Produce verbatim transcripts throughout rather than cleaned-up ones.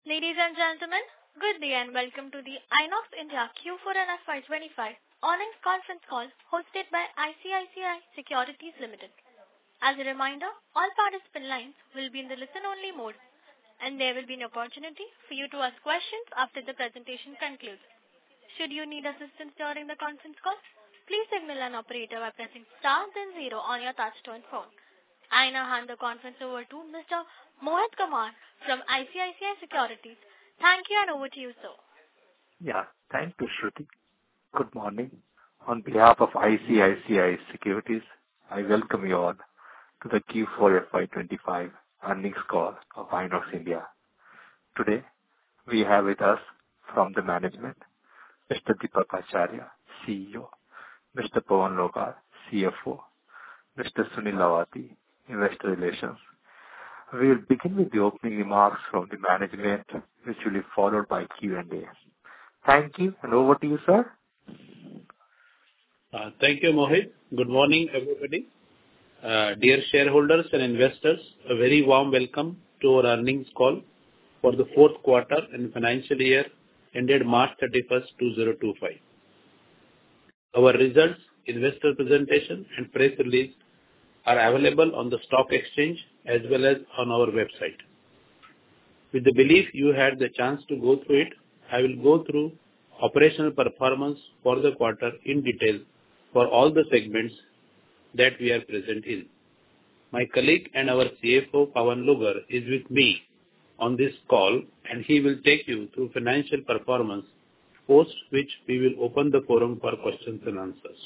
Ladies and gentlemen, good day and welcome to the Inox India Q four and F Y twenty-five earnings conference call hosted by I C I C I Securities Limited. As a reminder, all participant lines will be in the listen-only mode, and there will be an opportunity for you to ask questions after the presentation concludes. Should you need assistance during the conference call, please signal an operator by pressing star then zero on your touchtone phone. I now hand the conference over to Mister Mohit Kumar from I C I C I Securities. Thank you and over to you, sir. Yeah, thank you, Shruti. Good morning. On behalf of I C I C I Securities, I welcome you all to the Q four F Y twenty-five earnings call of Inox India. Today, we have with us from the management, Mister Deepak Acharya, C E O, Mister Pawan Logar, C F O, Mister Sunil Lavati, Investor Relations. We will begin with the opening remarks from the management, which will be followed by Q and A. Thank you, and over to you, sir. Uh, thank you, Mohit. Good morning, everybody. Uh, dear shareholders and investors, a very warm welcome to our earnings call for the fourth quarter and financial year ended March thirty-first, two thousand twenty-five. Our results, investor presentation, and press release are available on the stock exchange as well as on our website. With the belief you had the chance to go through it, I will go through operational performance for the quarter in detail for all the segments that we are present in. My colleague and our C F O, Pawan Logar, is with me on this call, and he will take you through financial performance, post which we will open the forum for questions and answers.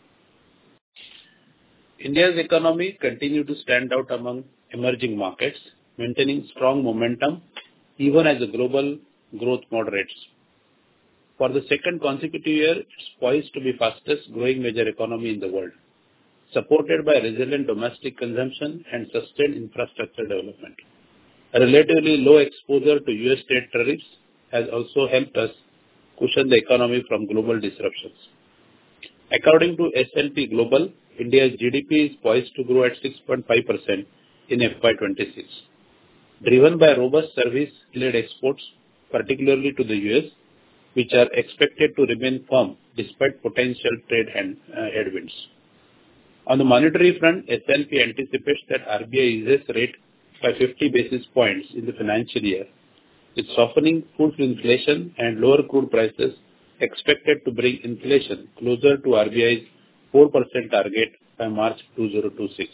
India's economy continued to stand out among emerging markets, maintaining strong momentum even as the global growth moderates. For the second consecutive year, it's poised to be fastest growing major economy in the world, supported by resilient domestic consumption and sustained infrastructure development. A relatively low exposure to U S trade tariffs has also helped us cushion the economy from global disruptions. According to S and P Global, India's G D P is poised to grow at six point five percent in F Y twenty-six, driven by robust service-led exports, particularly to the U S, which are expected to remain firm despite potential trade hand, uh, headwinds. On the monetary front, S and P anticipates that R B I eases rate by fifty basis points in the financial year, with softening food inflation and lower crude prices expected to bring inflation closer to R B I's four percent target by March two thousand twenty-six.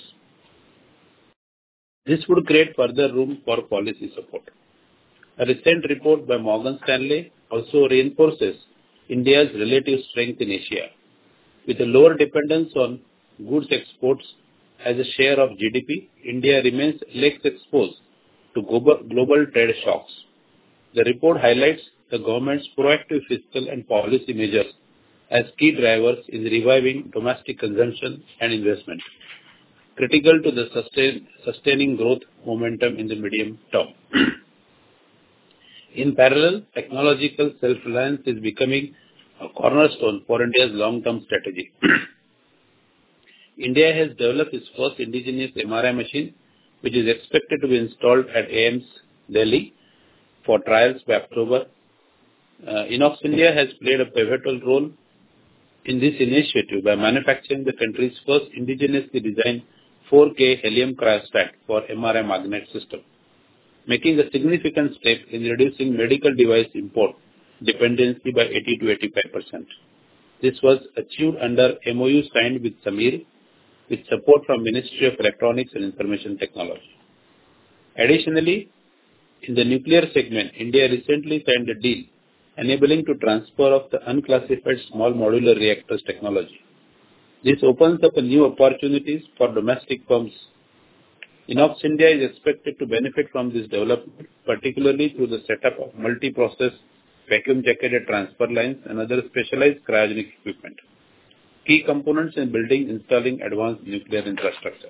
This would create further room for policy support. A recent report by Morgan Stanley also reinforces India's relative strength in Asia. With a lower dependence on goods exports as a share of G D P, India remains less exposed to global, global trade shocks. The report highlights the government's proactive fiscal and policy measures as key drivers in reviving domestic consumption and investment, critical to the sustain, sustaining growth momentum in the medium term. In parallel, technological self-reliance is becoming a cornerstone for India's long-term strategy. India has developed its first indigenous M R I machine, which is expected to be installed at A I I M S Delhi for trials by October. Uh, Inox India has played a pivotal role in this initiative by manufacturing the country's first indigenously designed four K helium cryostat for M R I magnet system, making a significant step in reducing medical device import dependency by eighty to eighty-five percent. This was achieved under M O U signed with Samir, with support from Ministry of Electronics and Information Technology. Additionally, in the nuclear segment, India recently signed a deal enabling to transfer of the unclassified small modular reactors technology. This opens up a new opportunities for domestic firms. Inox India is expected to benefit from this development, particularly through the setup of multi-process vacuum-jacketed transfer lines and other specialized cryogenic equipment, key components in building installing advanced nuclear infrastructure.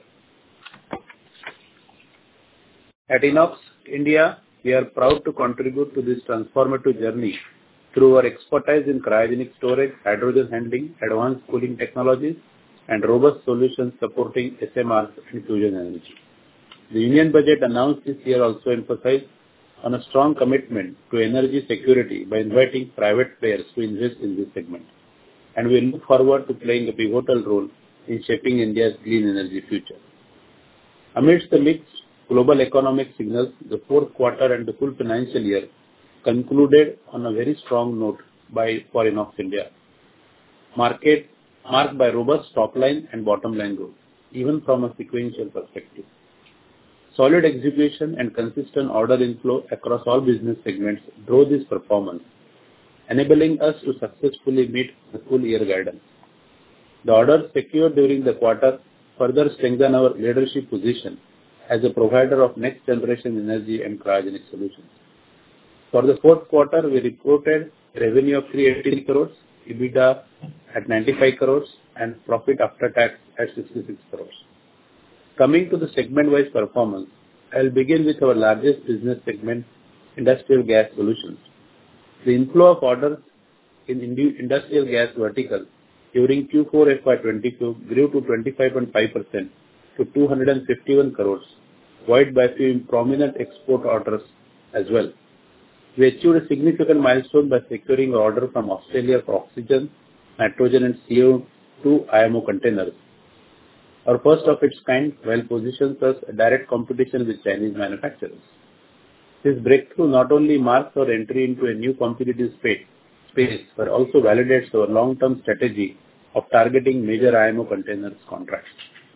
At Inox India, we are proud to contribute to this transformative journey through our expertise in cryogenic storage, hydrogen handling, advanced cooling technologies, and robust solutions supporting S M Rs and fusion energy. The Union Budget announced this year also emphasized on a strong commitment to energy security by inviting private players to invest in this segment, and we look forward to playing a pivotal role in shaping India's clean energy future. Amidst the mixed global economic signals, the fourth quarter and the full financial year concluded on a very strong note by for INOX India, market marked by robust top line and bottom line growth, even from a sequential perspective. Solid execution and consistent order inflow across all business segments drove this performance, enabling us to successfully meet the full year guidance. The orders secured during the quarter further strengthen our leadership position as a provider of next generation energy and cryogenic solutions. For the fourth quarter, we reported revenue of three hundred eighty crores, EBITDA at ninety-five crores, and profit after tax at sixty-six crores. Coming to the segment-wise performance, I will begin with our largest business segment, Industrial Gas Solutions. The inflow of orders in industrial gas vertical during Q four F Y twenty-two grew to twenty-five point five percent to two hundred fifty-one crores, buoyed by few prominent export orders as well. We achieved a significant milestone by securing an order from Australia for oxygen, nitrogen and C O two I M O containers. Our first of its kind, well positions us a direct competition with Chinese manufacturers. This breakthrough not only marks our entry into a new competitive space, space but also validates our long-term strategy of targeting major I M O containers contracts.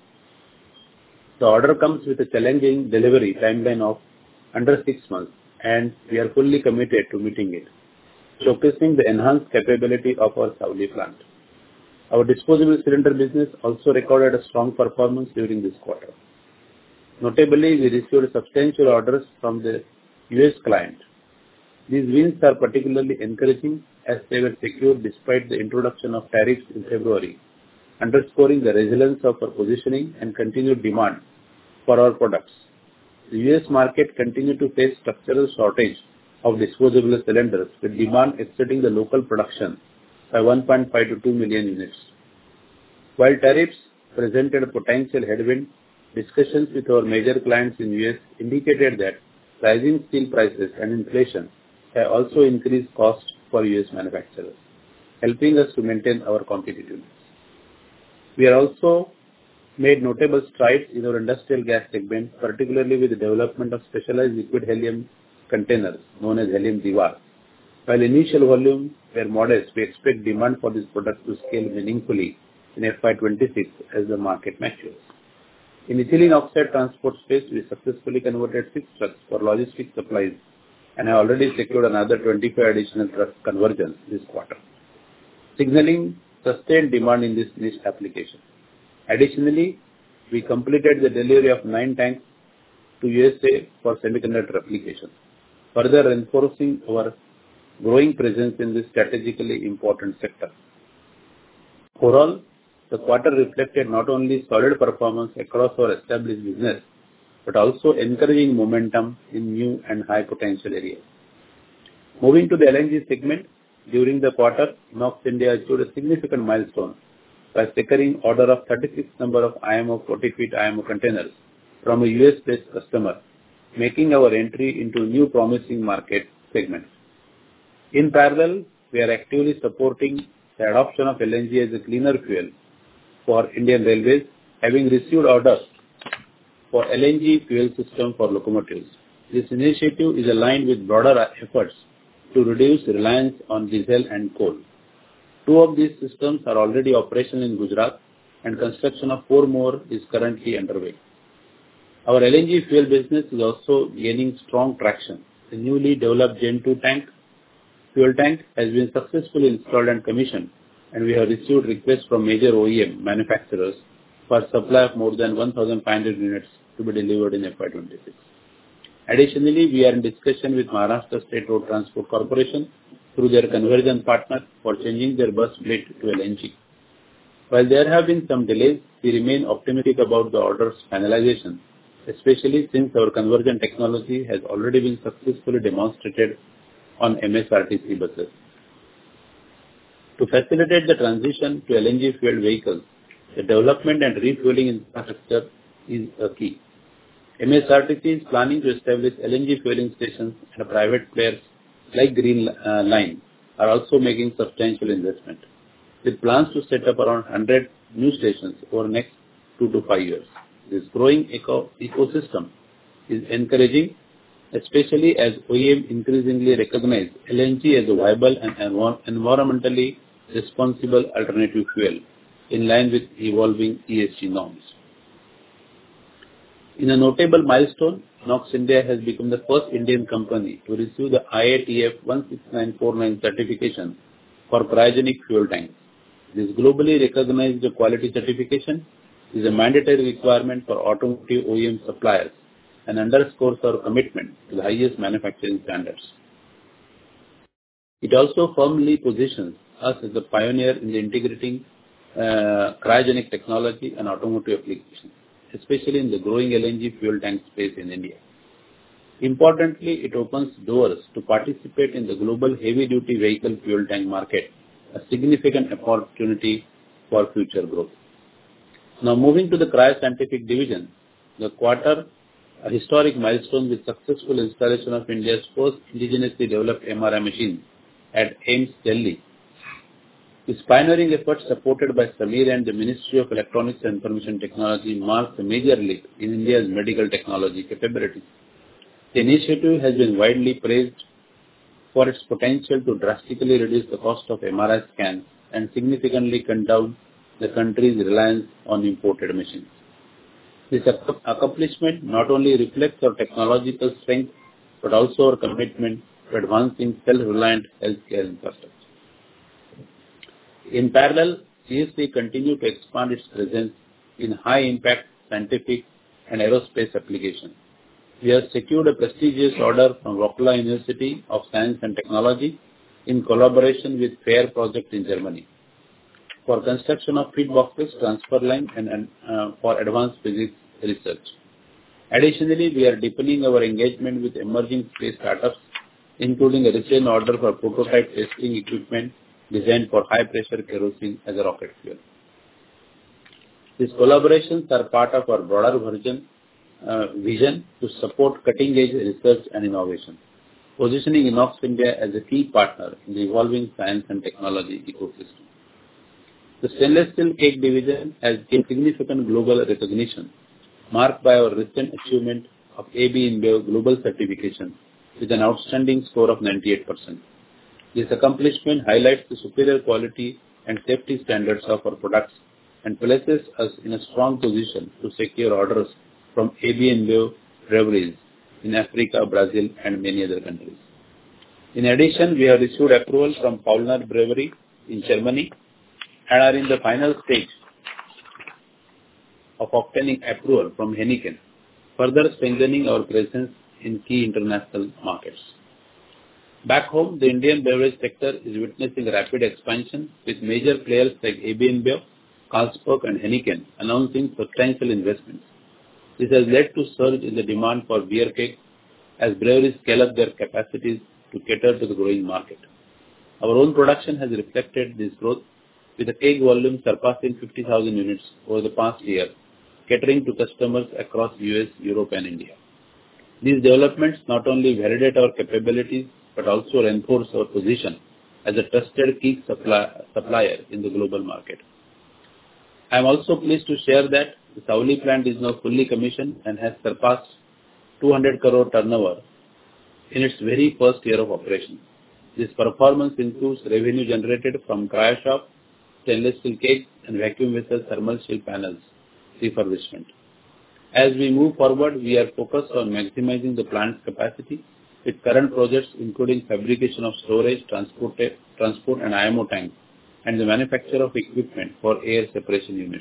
The order comes with a challenging delivery timeline of under six months, and we are fully committed to meeting it, showcasing the enhanced capability of our Savli plant. Our disposable cylinder business also recorded a strong performance during this quarter. Notably, we received substantial orders from the U S client. These wins are particularly encouraging as they were secured despite the introduction of tariffs in February, underscoring the resilience of our positioning and continued demand for our products. The U S market continued to face structural shortage of disposable cylinders, with demand exceeding the local production by one point five to two million units. While tariffs presented a potential headwind, discussions with our major clients in U S indicated that rising steel prices and inflation have also increased costs for U S manufacturers, helping us to maintain our competitiveness. We have also made notable strides in our industrial gas segment, particularly with the development of specialized liquid helium containers known as Helium Diwar. While initial volumes were modest, we expect demand for this product to scale meaningfully in F Y twenty-six as the market matures. In ethylene oxide transport space, we successfully converted six trucks for logistics supplies and have already secured another twenty-five additional truck conversions this quarter, signaling sustained demand in this niche application. Additionally, we completed the delivery of nine tanks to U S A for semiconductor applications, further reinforcing our growing presence in this strategically important sector. Overall, the quarter reflected not only solid performance across our established business, but also encouraging momentum in new and high potential areas. Moving to the L N G segment, during the quarter, INOX India achieved a significant milestone by securing order of thirty-six number of I M O forty feet I M O containers from a U S-based customer, making our entry into new promising market segments. In parallel, we are actively supporting the adoption of L N G as a cleaner fuel for Indian Railways, having received orders for L N G fuel system for locomotives. This initiative is aligned with broader efforts to reduce reliance on diesel and coal. Two of these systems are already operational in Gujarat, and construction of four more is currently underway. Our L N G fuel business is also gaining strong traction. The newly developed Gen two tank fuel tank has been successfully installed and commissioned, and we have received requests from major O E M manufacturers for supply of more than one thousand five hundred units to be delivered in F Y twenty-six. Additionally, we are in discussion with Maharashtra State Road Transport Corporation through their conversion partner for changing their bus fleet to L N G. While there have been some delays, we remain optimistic about the order's finalization, especially since our conversion technology has already been successfully demonstrated on M S R T C buses. To facilitate the transition to L N G fueled vehicles, the development and refueling infrastructure is a key. M S R T C is planning to establish L N G fueling stations, and private players like Green uh, Line are also making substantial investment, with plans to set up around one hundred new stations over the next two to five years. This growing eco ecosystem is encouraging, especially as O E M increasingly recognize L N G as a viable and environmentally responsible alternative fuel in line with evolving E S G norms. In a notable milestone, INOX India has become the first Indian company to receive the I A T F one six nine four nine certification for cryogenic fuel tanks. This globally recognized quality certification is a mandatory requirement for automotive O E M suppliers and underscores our commitment to the highest manufacturing standards. It also firmly positions us as a pioneer in the integrating uh, cryogenic technology and automotive applications, especially in the growing L N G fuel tank space in India. Importantly, it opens doors to participate in the global heavy-duty vehicle fuel tank market, a significant opportunity for future growth. Now moving to the Cryo-Scientific division, the quarter a historic milestone with successful installation of India's first indigenously developed M R I machine at AIIMS Delhi. This pioneering effort, supported by Samir and the Ministry of Electronics and Information Technology, marks a major leap in India's medical technology capabilities. The initiative has been widely praised for its potential to drastically reduce the cost of M R I scans and significantly cut down the country's reliance on imported machines. This accomplishment not only reflects our technological strength, but also our commitment to advancing self-reliant healthcare infrastructure. In parallel, C S C continued to expand its presence in high-impact scientific and aerospace applications. We have secured a prestigious order from Rockla University of Science and Technology in collaboration with FAIR project in Germany for construction of feed boxes, transfer line, and, and uh, for advanced physics research. Additionally, we are deepening our engagement with emerging space startups, including a recent order for prototype testing equipment designed for high-pressure kerosene as a rocket fuel. These collaborations are part of our broader version, uh, vision to support cutting-edge research and innovation, positioning INOX India as a key partner in the evolving science and technology ecosystem. The stainless steel cake division has gained significant global recognition, marked by our recent achievement of A B InBev global certification with an outstanding score of ninety-eight percent. This accomplishment highlights the superior quality and safety standards of our products and places us in a strong position to secure orders from A B InBev breweries in Africa, Brazil, and many other countries. In addition, we have received approval from Paulaner Brewery in Germany and are in the final stage of obtaining approval from Heineken, further strengthening our presence in key international markets. Back home, the Indian beverage sector is witnessing rapid expansion, with major players like A B InBev, Carlsberg, and Heineken announcing substantial investments. This has led to surge in the demand for beer cake as breweries scale up their capacities to cater to the growing market. Our own production has reflected this growth, with the cake volume surpassing fifty thousand units over the past year, catering to customers across U S, Europe, and India. These developments not only validate our capabilities, but also reinforce our position as a trusted key supply, supplier in the global market. I am also pleased to share that the Sauli plant is now fully commissioned and has surpassed two hundred crore turnover in its very first year of operation. This performance includes revenue generated from cryoshock, stainless steel cakes, and vacuum vessel thermal shield panels refurbishment. As we move forward, we are focused on maximizing the plant's capacity with current projects including fabrication of storage, transport, transport and I M O tanks, and the manufacture of equipment for air separation units.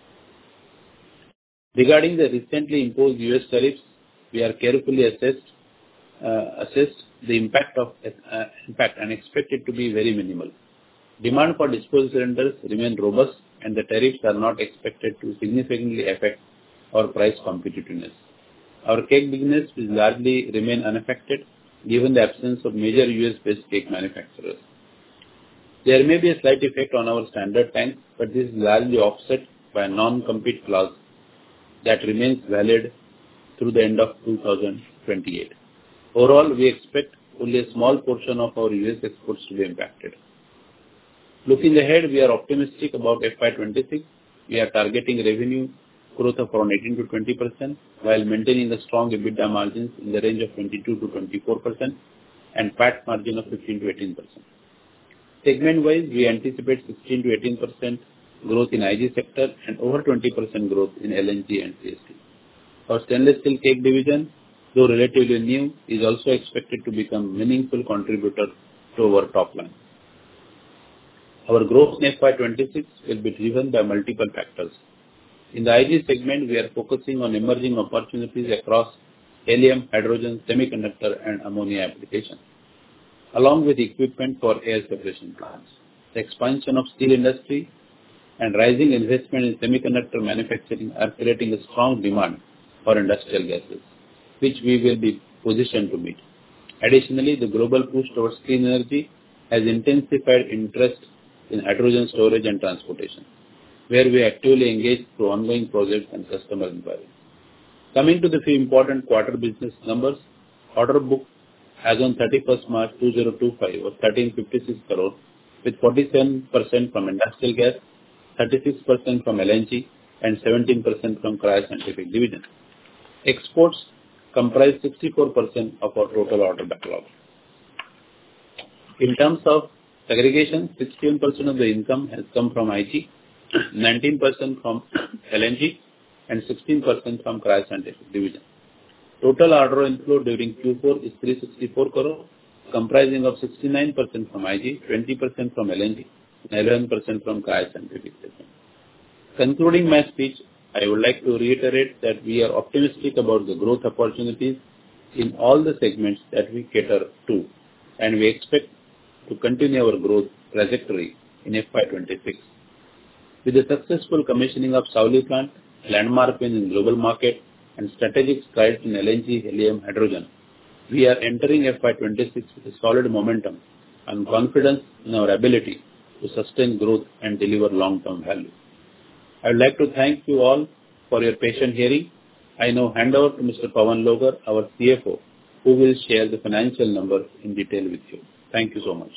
Regarding the recently imposed U S tariffs, we are carefully assessed, uh, assessed the impact of uh, impact and expect it to be very minimal. Demand for disposable cylinders remain robust, and the tariffs are not expected to significantly affect our price competitiveness. Our cake business will largely remain unaffected given the absence of major U S-based cake manufacturers. There may be a slight effect on our standard tanks, but this is largely offset by a non-compete clause that remains valid through the end of two thousand twenty-eight. Overall, we expect only a small portion of our U S exports to be impacted. Looking ahead, we are optimistic about F Y twenty-six. We are targeting revenue growth of around eighteen to twenty percent while maintaining a strong EBITDA margins in the range of twenty-two to twenty-four percent and P A T margin of fifteen to eighteen percent. Segment-wise, we anticipate sixteen to eighteen percent growth in I G sector and over twenty percent growth in L N G and C S T. Our stainless steel keg division, though relatively new, is also expected to become a meaningful contributor to our top line. Our growth in F Y twenty-six will be driven by multiple factors. In the I G segment, we are focusing on emerging opportunities across helium, hydrogen, semiconductor, and ammonia applications, along with equipment for air separation plants. The expansion of steel industry and rising investment in semiconductor manufacturing are creating a strong demand for industrial gases, which we will be positioned to meet. Additionally, the global push towards clean energy has intensified interest in hydrogen storage and transportation, where we actively engage through ongoing projects and customer inquiries. Coming to the few important quarter business numbers, order book as on thirty-first March two thousand twenty-five was one thousand thirteen fifty-six crore, with forty-seven percent from industrial gas, thirty-six percent from L N G, and seventeen percent from Cryo-Scientific division. Exports comprise sixty-four percent of our total order backlog. In terms of segregation, sixty-one percent of the income has come from I G, nineteen percent from L N G, and sixteen percent from Cryo-Scientific division. Total order inflow during Q four is three hundred sixty-four crore, comprising of sixty-nine percent from I G, twenty percent from L N G, and eleven percent from Cryo-Scientific division. Concluding my speech, I would like to reiterate that we are optimistic about the growth opportunities in all the segments that we cater to, and we expect to continue our growth trajectory in F Y twenty-six. With the successful commissioning of Savli plant, landmark win in global market, and strategic strides in L N G, helium, hydrogen, we are entering F Y twenty-six with a solid momentum and confidence in our ability to sustain growth and deliver long-term value. I would like to thank you all for your patient hearing. I now hand over to Mister Pavan Logar, our C F O, who will share the financial numbers in detail with you. Thank you so much.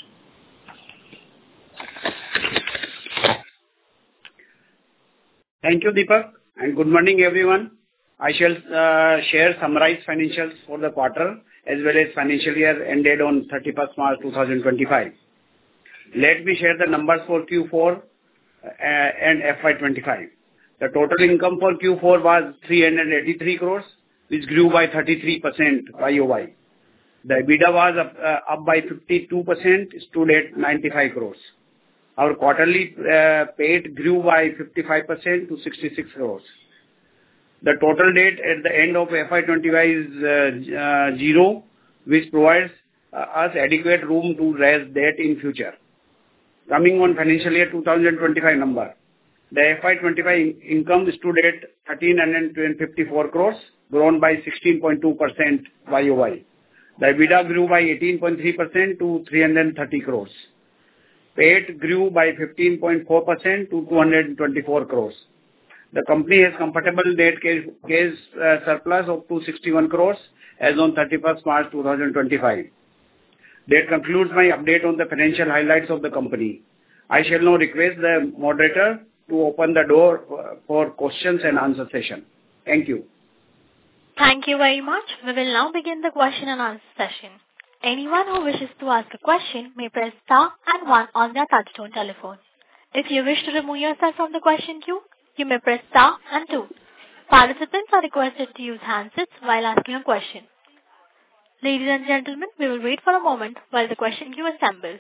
Thank you, Deepak, and good morning, everyone. I shall uh, share summarized financials for the quarter as well as financial year ended on thirty-first March two thousand twenty-five. Let me share the numbers for Q four uh, and F Y twenty-five. The total income for Q four was three hundred eighty-three crores, which grew by thirty-three percent Y O Y. The EBITDA was up, uh, up by fifty-two percent, stood at ninety-five crores. Our quarterly uh, P A T grew by fifty-five percent to sixty-six crores. The total debt at the end of F Y twenty-five is uh, uh, zero, which provides uh, us adequate room to raise debt in future. Coming on financial year two thousand twenty-five number, the F Y twenty-five income stood at one thousand three hundred fifty-four crores, grown by sixteen point two percent Y O Y. The EBITDA grew by eighteen point three percent to three hundred thirty crores. P A T grew by fifteen point four percent to two hundred twenty-four crores. The company has comfortable debt case, case uh, surplus of two hundred sixty-one crores as on thirty-first March two thousand twenty-five. That concludes my update on the financial highlights of the company. I shall now request the moderator to open the door for questions and answer session. Thank you. Thank you very much. We will now begin the question and answer session. Anyone who wishes to ask a question may press star and one on their touchtone telephone. If you wish to remove yourself from the question queue, you may press star and two. Participants are requested to use handsets while asking a question. Ladies and gentlemen, we will wait for a moment while the question queue assembles.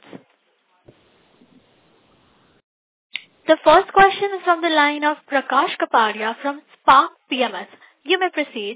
The first question is from the line of Prakash Kapadia from Spark P M S. You may proceed.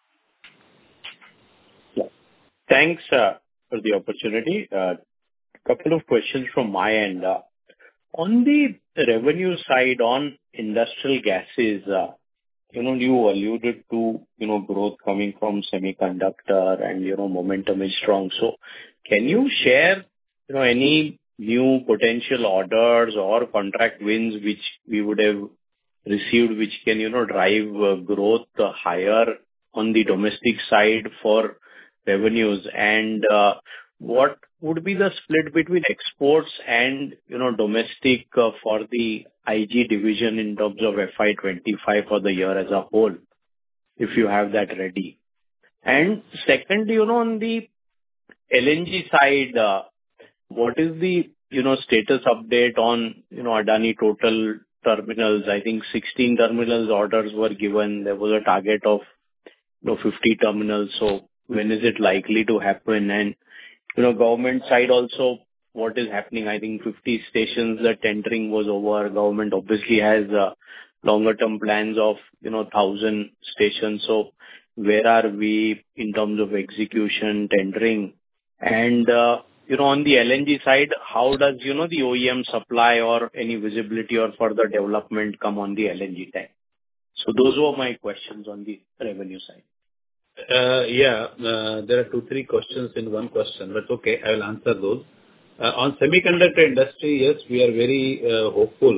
Thanks uh, for the opportunity. A uh, couple of questions from my end. Uh, on the revenue side, on industrial gases, uh, you know, you alluded to, you know, growth coming from semiconductor and, you know, momentum is strong. So can you share, you know, any new potential orders or contract wins which we would have received, which can, you know, drive uh, growth uh, higher on the domestic side for revenues? And uh, what would be the split between exports and, you know, domestic uh, for the I G division in terms of F Y twenty-five for the year as a whole, if you have that ready? And secondly, you know, on the L N G side, uh, what is the, you know, status update on, you know, Adani Total terminals? I think sixteen terminals orders were given. There was a target of, you know, fifty terminals. So when is it likely to happen? And, you know, government side also, what is happening? I think fifty stations, the tendering was over. Government obviously has uh, longer term plans of, you know, one thousand stations. So where are we in terms of execution, tendering? And, uh, you know, on the L N G side, how does, you know, the O E M supply or any visibility or further development come on the L N G tank? So those were my questions on the revenue side. Uh, yeah, uh, there are two, three questions in one question, but okay, I will answer those. Uh, on semiconductor industry, yes, we are very uh, hopeful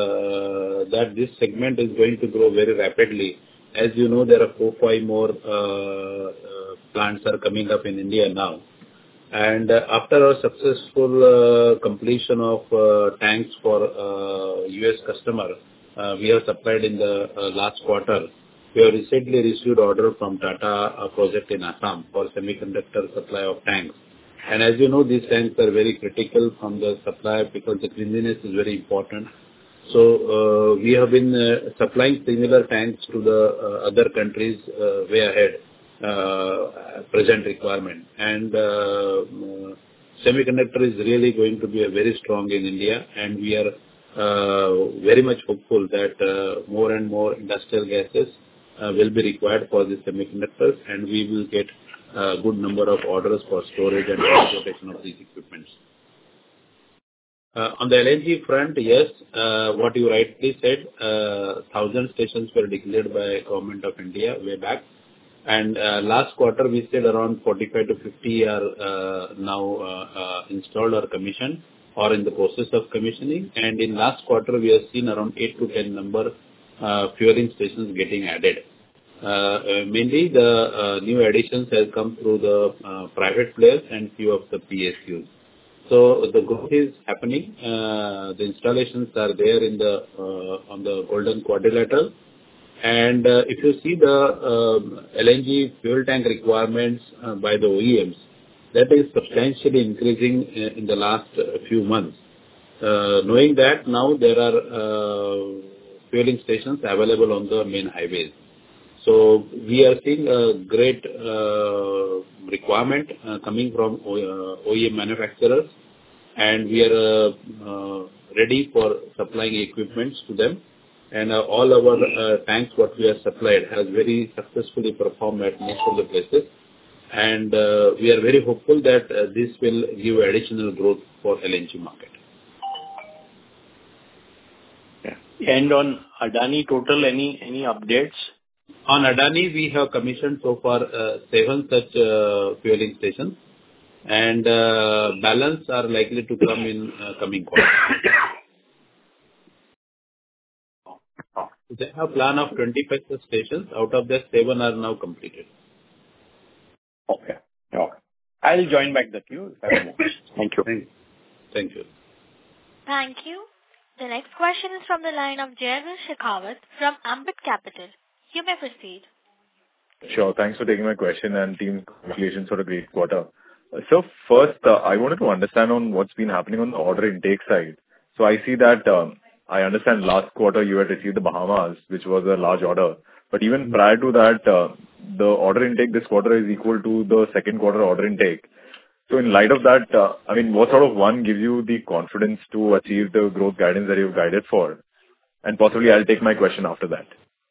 uh, that this segment is going to grow very rapidly. As you know, there are four, five more uh, uh, plants are coming up in India now. And uh, after our successful uh, completion of uh, tanks for uh, U S customer, uh, we have supplied in the uh, last quarter. We have recently received order from Tata uh, project in Assam for semiconductor supply of tanks. And as you know, these tanks are very critical from the supply because the cleanliness is very important. So uh, we have been uh, supplying similar tanks to the uh, other countries uh, way ahead. Uh, present requirement, and uh, uh, semiconductor is really going to be a very strong in India, and we are uh, very much hopeful that uh, more and more industrial gases uh, will be required for the semiconductors, and we will get a good number of orders for storage and transportation of these equipments. Uh, on the L N G front, yes, uh, what you rightly said, uh, one thousand stations were declared by Government of India way back. And uh, last quarter, we said around forty-five to fifty are uh, now uh, uh, installed or commissioned or in the process of commissioning. And in last quarter, we have seen around eight to ten number uh, fueling stations getting added. Uh, uh, mainly, the uh, new additions have come through the uh, private players and few of the P S Us. So the growth is happening. Uh, the installations are there in the uh, on the Golden Quadrilateral. And uh, if you see the uh, L N G fuel tank requirements uh, by the O E Ms, that is substantially increasing in, in the last uh, few months. Uh, knowing that now there are uh, fueling stations available on the main highways. So we are seeing a great uh, requirement uh, coming from o, uh, O E M manufacturers, and we are uh, uh, ready for supplying equipments to them. And uh, all our uh, tanks, what we have supplied, has very successfully performed at most of the places. And uh, we are very hopeful that uh, this will give additional growth for L N G market. Yeah. And on Adani Total, any any updates? On Adani, we have commissioned so far uh, seven such uh, fueling stations, and uh, balance are likely to come in uh, coming quarters. They have a plan of twenty-five stations. Out of that, seven are now completed. Okay. Okay. I'll join back the queue. If I have more questions. Thank you. Thank you. Thank you. Thank you. The next question is from the line of Jaiveer Shekhawat from Ambit Capital. You may proceed. Sure. Thanks for taking my question, and team, congratulations for a great quarter. So first, uh, I wanted to understand on what's been happening on the order intake side. So I see that um, I understand last quarter you had received the Bahamas, which was a large order. But even prior to that, uh, the order intake this quarter is equal to the second quarter order intake. So in light of that, uh, I mean, what sort of one gives you the confidence to achieve the growth guidance that you've guided for? And possibly I'll take my question after that.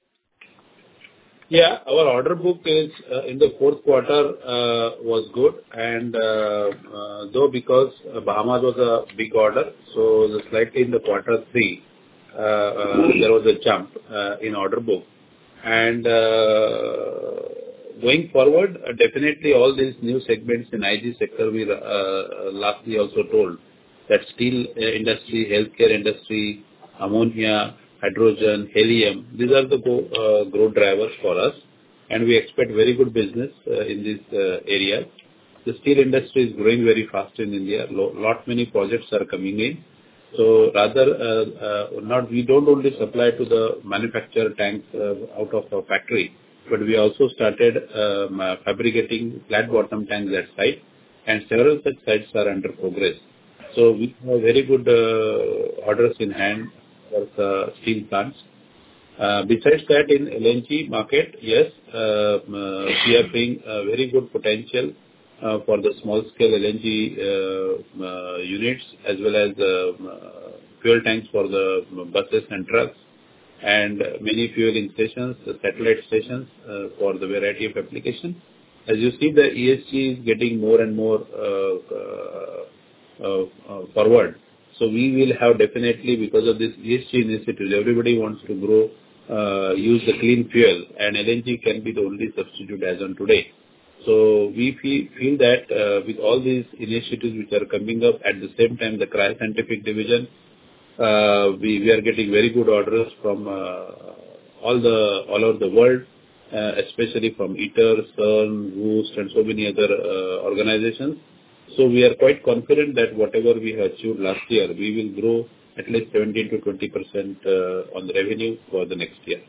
Yeah, our order book is uh, in the fourth quarter uh, was good, and uh, uh, though because Bahamas was a big order, so the slightly in the quarter three, uh, uh, there was a jump uh, in order book. And uh, going forward, uh, definitely all these new segments in I G sector, we uh, lastly also told that steel industry, healthcare industry, ammonia, hydrogen, helium, these are the uh, growth drivers for us. and we expect very good business uh, in these uh, areas. The steel industry is growing very fast in India. Lo- lot many projects are coming in. So rather, uh, uh, not we don't only supply to the manufacturer tanks uh, out of our factory, but we also started um, uh, fabricating flat bottom tanks at site, and several such sites are under progress. So we have very good uh, orders in hand for the steel plants. Uh, Besides that, in L N G market, yes, uh, um, uh, we are seeing uh, very good potential uh, for the small scale L N G uh, uh, units, as well as uh, uh, fuel tanks for the buses and trucks, and many fueling stations, the satellite stations uh, for the variety of applications. As you see, the E S G is getting more and more uh, uh, uh, uh, forward. So we will have definitely, because of this E S G initiative, everybody wants to grow, uh, use the clean fuel, and L N G can be the only substitute as on today. So we feel, feel that uh, with all these initiatives which are coming up, at the same time the Cryo-Scientific division, uh, we, we are getting very good orders from uh, all the all over the world, uh, especially from ITER, CERN, Roost, and so many other uh, organizations. So we are quite confident that whatever we have achieved last year, we will grow at least seventeen to twenty percent uh, on the revenue for the next year.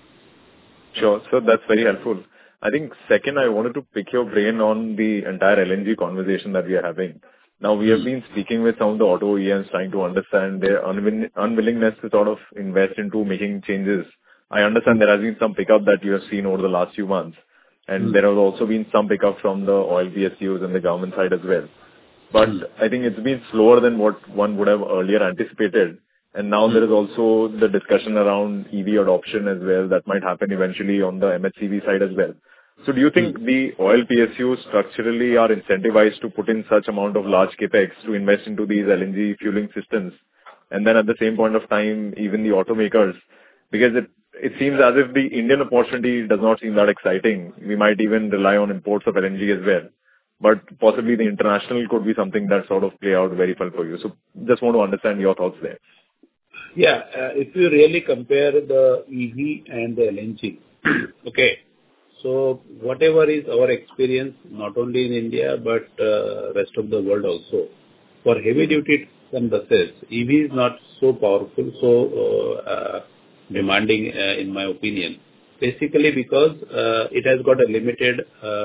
Sure. So that's very helpful. I think second, I wanted to pick your brain on the entire L N G conversation that we are having. Now, we have been speaking with some of the auto E Ms, trying to understand their unwill- unwillingness to sort of invest into making changes. I understand there has been some pickup that you have seen over the last few months, and Mm. there has also been some pickup from the oil P S Us and the government side as well. But Mm. I think it's been slower than what one would have earlier anticipated. And now there is also the discussion around E V adoption as well, that might happen eventually on the M H C V side as well. So do you think the oil P S Us structurally are incentivized to put in such amount of large CapEx to invest into these L N G fueling systems? And then at the same point of time, even the automakers, because it it seems as if the Indian opportunity does not seem that exciting. We might even rely on imports of L N G as well, but possibly the international could be something that sort of play out very well for you. So just want to understand your thoughts there. Yeah, uh, if you really compare the E V and the L N G, okay, so whatever is our experience, not only in India, but uh, rest of the world also, for heavy duty and buses, E V is not so powerful, so uh, uh, demanding, uh, in my opinion. Basically because uh, it has got a limited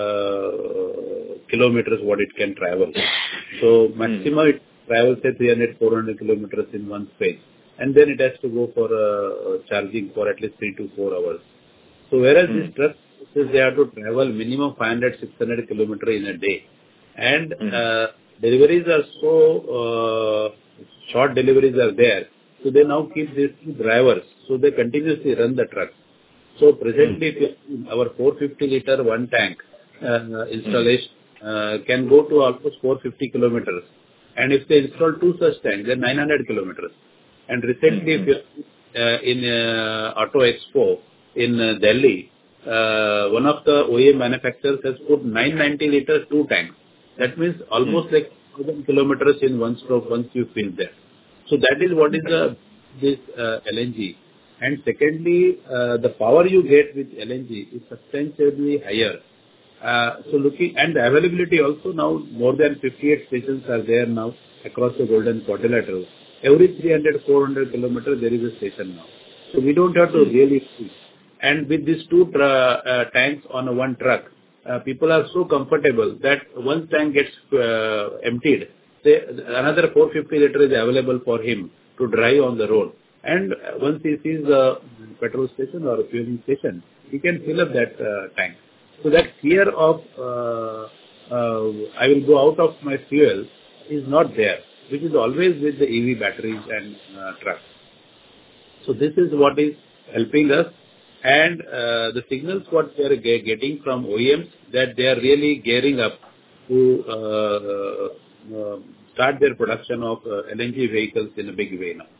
uh, kilometers what it can travel. So maximum it travels say three hundred, four hundred kilometers in one space, and then it has to go for uh, charging for at least three to four hours. So whereas Mm. this truck, they have to travel minimum five hundred, six hundred kilometers in a day, and Mm. uh, deliveries are so uh, short deliveries are there. So they now keep these two drivers, so they continuously run the truck. So presently, if you- our four hundred fifty liter one tank uh, installation uh, can go to almost four hundred fifty kilometers, and if they install two such tanks, then nine hundred kilometers. And recently, if you uh, in uh, Auto Expo in uh, Delhi, uh, one of the O E M manufacturers has put nine hundred ninety liters two tanks. That means almost like one thousand kilometers in one stroke once you fill there. So that is what is the this uh, L N G. And secondly, uh, the power you get with L N G is substantially higher. Uh, So looking and the availability also now, more than fifty-eight stations are there now across the Golden Quadrilateral. Every three hundred, four hundred kilometers, there is a station now. So we don't have to really see. And with these two tra- uh, tanks on one truck, uh, people are so comfortable that once tank gets uh, emptied, say another four hundred fifty liter is available for him to drive on the road. And once he sees a petrol station or a fueling station, he can fill up that uh, tank. So that fear of uh, uh, I will go out of my fuel is not there, which is always with the E V batteries and uh, trucks. So this is what is helping us, and uh, the signals what we are ge- getting from O E Ms, that they are really gearing up to uh, uh, start their production of uh, L N G vehicles in a big way now.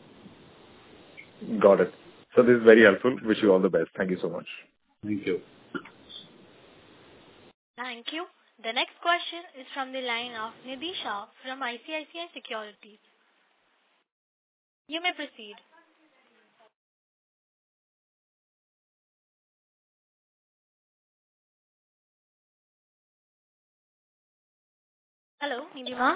Got it. So this is very helpful. Wish you all the best. Thank you so much. Thank you. Thank you. The next question is from the line of Nidhi Shah from I C I C I Securities. You may proceed. Hello, Nidhi.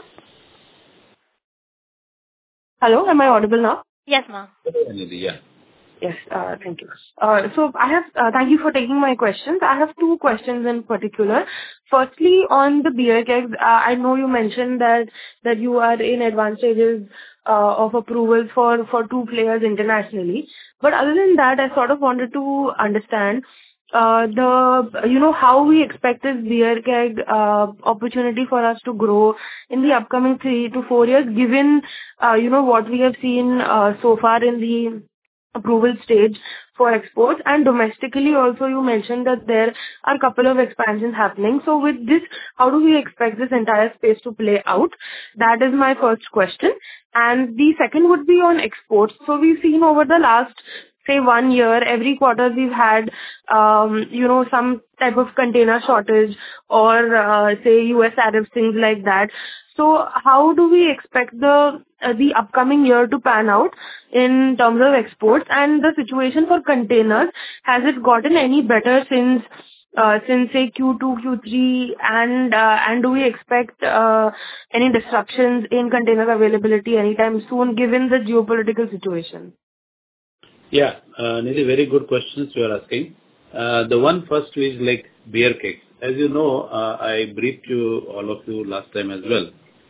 Hello, am I audible now? Yes, ma'am. Nidhi, yeah. Yes, uh, thank you. Uh, so I have, uh, thank you for taking my questions. I have two questions in particular. Firstly, on the beer kegs, uh, I know you mentioned that that you are in advanced stages uh, of approval for for two players internationally. But other than that, I sort of wanted to understand uh, the, you know, how we expect this beer keg uh, opportunity for us to grow in the upcoming three to four years, given, uh, you know, what we have seen uh, so far in the approval stage for exports, and domestically also you mentioned that there are a couple of expansions happening. So with this, how do we expect this entire space to play out? That is my first question. And the second would be on exports. So we've seen over the last, say, one year, every quarter we've had, um, you know, some type of container shortage or, uh, say, U S tariffs, things like that. So how do we expect the uh, the upcoming year to pan out in terms of exports? And the situation for containers, has it gotten any better since, uh, since say Q two, Q three, and uh, and do we expect uh, any disruptions in container availability anytime soon, given the geopolitical situation? Yeah, uh, Nidhi, very good questions you are asking. Uh, the one first is like beer kegs. As you know, uh, I briefed you, all of you, last time as well.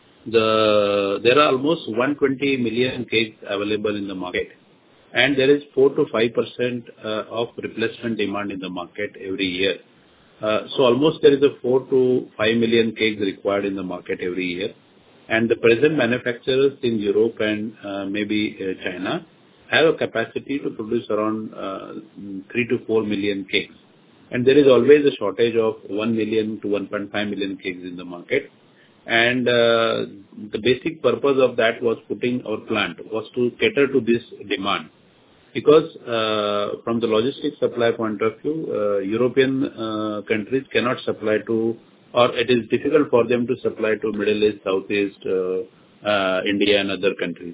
The there are almost one hundred twenty million kegs available in the market, and there is four to five percent uh, of replacement demand in the market every year. Uh, so almost there is a four to five million kegs required in the market every year, and the present manufacturers in Europe and uh, maybe uh, China have a capacity to produce around uh, three to four million kegs, and there is always a shortage of one million to one point five million kegs in the market. And uh, the basic purpose of that was putting our plant was to cater to this demand, because uh, from the logistics supply point of view, uh, European uh, countries cannot supply to, or it is difficult for them to supply to Middle East, Southeast, uh, uh, India and other countries.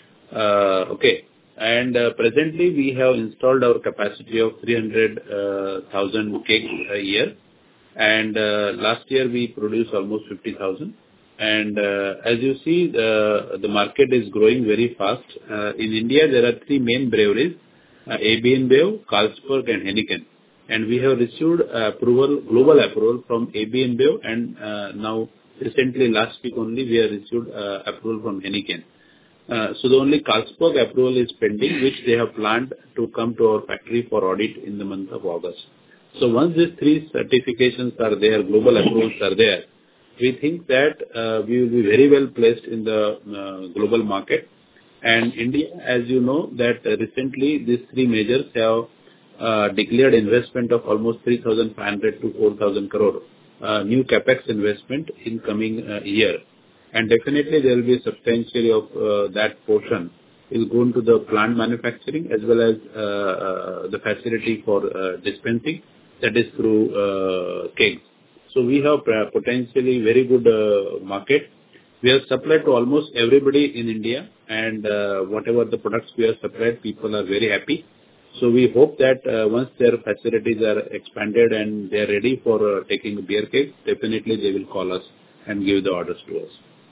Uh, okay. And uh, presently we have installed our capacity of three hundred thousand kegs a year. And uh, last year we produced almost fifty thousand. And uh, as you see, the, the market is growing very fast. Uh, in India, there are three main breweries, uh, A B InBev, Carlsberg and Heineken. And we have received uh, approval, global approval from A B InBev, and uh, now recently last week only we have received uh, approval from Heineken. Uh, so the only Carlsberg approval is pending, which they have planned to come to our factory for audit in the month of August. So once these three certifications are there, global approvals are there, we think that uh, we will be very well placed in the uh, global market. And India, as you know, that uh, recently these three majors have uh, declared investment of almost three thousand five hundred to four thousand crore uh, new capex investment in coming uh, year. And definitely there will be substantially of uh, that portion will go into the plant manufacturing as well as uh, uh, the facility for uh, dispensing, that is through uh, kegs. So we have uh, potentially very good uh, market. We have supplied to almost everybody in India, and uh, whatever the products we have supplied, people are very happy. So we hope that uh, once their facilities are expanded and they are ready for uh, taking beer kegs, definitely they will call us and give the orders to us.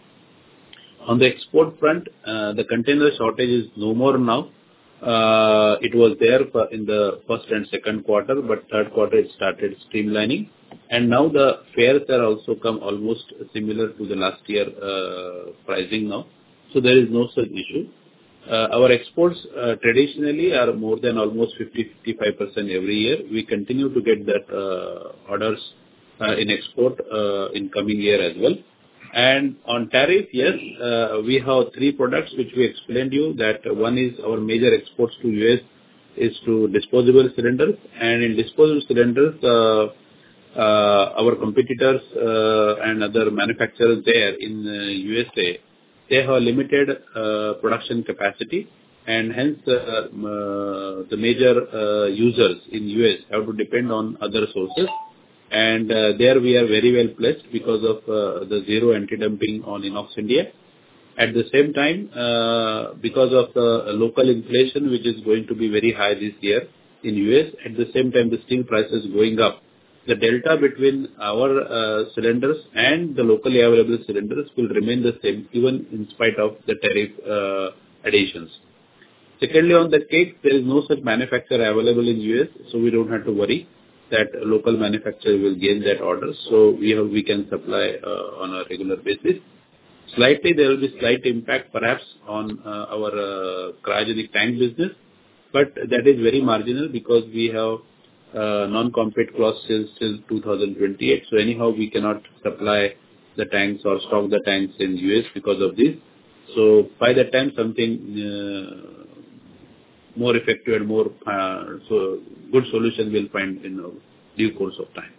On the export front, uh, the container shortage is no more now. Uh, it was there for in the first and second quarter, but third quarter it started streamlining. And now the fares are also come almost similar to the last year uh, pricing now. So there is no such issue. Uh, our exports uh, traditionally are more than almost fifty to fifty-five percent every year. We continue to get that uh, orders uh, in export uh, in coming year as well. And on tariff, yes, uh, we have three products which we explained you, that one is our major exports to U S is to disposable cylinders, and in disposable cylinders, uh, uh, our competitors uh, and other manufacturers there in uh, U S A, they have limited uh, production capacity, and hence uh, uh, the major uh, users in U S have to depend on other sources. And uh, there we are very well placed because of uh, the zero anti-dumping on Inox India. At the same time, uh, because of the local inflation, which is going to be very high this year in U S, at the same time the steel prices going up. the delta between our uh, cylinders and the locally available cylinders will remain the same, even in spite of the tariff uh, additions. Secondly, on the cake, there is no such manufacturer available in U S, so we don't have to worry that a local manufacturer will gain that order. So we have we can supply uh, on a regular basis. Slightly, there will be slight impact perhaps on uh, our uh, cryogenic tank business, but that is very marginal because we have uh, non-compete clause till till two thousand twenty-eight. So anyhow, we cannot supply the tanks or stock the tanks in U S because of this. So by that time, something uh, more effective and more uh, so good solution we'll find in due course of time.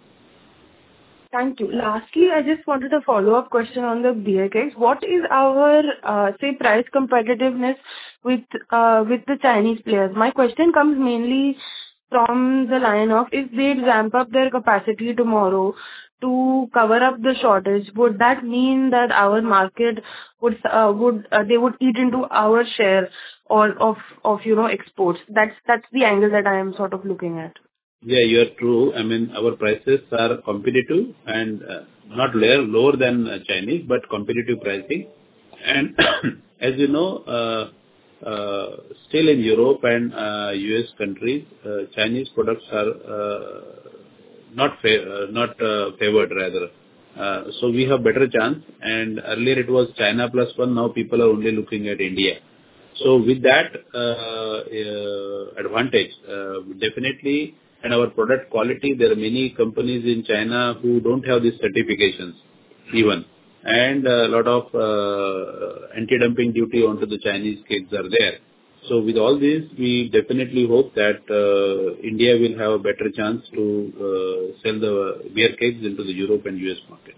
Thank you. Lastly, I just wanted a follow-up question on the beer kegs. What is our, uh, say, price competitiveness with uh, with the Chinese players? My question comes mainly from the line of, if they ramp up their capacity tomorrow to cover up the shortage, would that mean that our market would uh, would uh, they would eat into our share or of of you know exports? That's that's the angle that I am sort of looking at. Yeah, you are true. I mean, our prices are competitive and uh, not lower, lower than uh, Chinese, but competitive pricing. And as you know, uh, uh, still in Europe and uh, U S countries, uh, Chinese products are uh, not fa- uh, not uh, favored rather. Uh, so we have better chance. And earlier it was China plus one. Now people are only looking at India. So with that uh, uh, advantage, uh, definitely. And our product quality, there are many companies in China who don't have these certifications even. And a lot of uh, anti-dumping duty onto the Chinese kegs are there. So with all this, we definitely hope that uh, India will have a better chance to uh, sell the beer kegs into the Europe and U S market.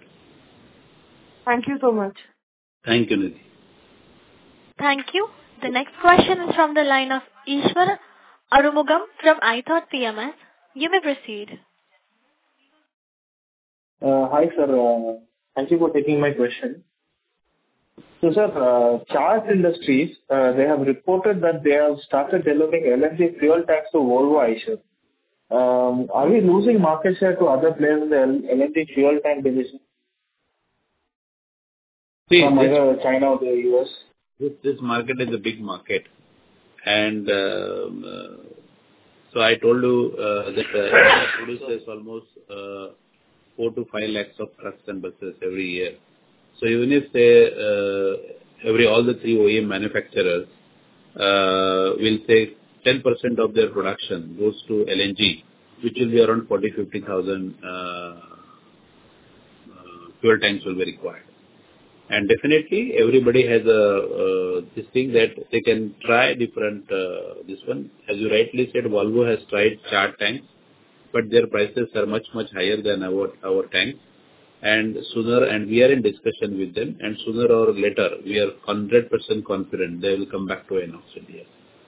Thank you so much. Thank you, Nidhi. Thank you. The next question is from the line of Ishwar Arumugam from iThought P M S. You may proceed. Uh, hi, sir. Uh, thank you for taking my question. So, sir, uh, Chart Industries, uh, they have reported that they have started developing L N G fuel tanks to Volvo Eicher. Um, are we losing market share to other players in the L N G fuel tank division? See, from this, either China or the U S? This, this market is a big market. And um, uh, so I told you uh, that uh, India produces almost uh, four to five lakhs of trucks and buses every year. So even if they, uh, every all the three O E M manufacturers uh, will say ten percent of their production goes to L N G, which will be around forty to fifty thousand uh, uh, fuel tanks will be required. And definitely, everybody has a uh, this thing that they can try different uh, this one. As you rightly said, Volvo has tried Chart tanks, but their prices are much much higher than our our tanks. And sooner, and we are in discussion with them. And sooner or later, we are one hundred percent confident they will come back to INOX India.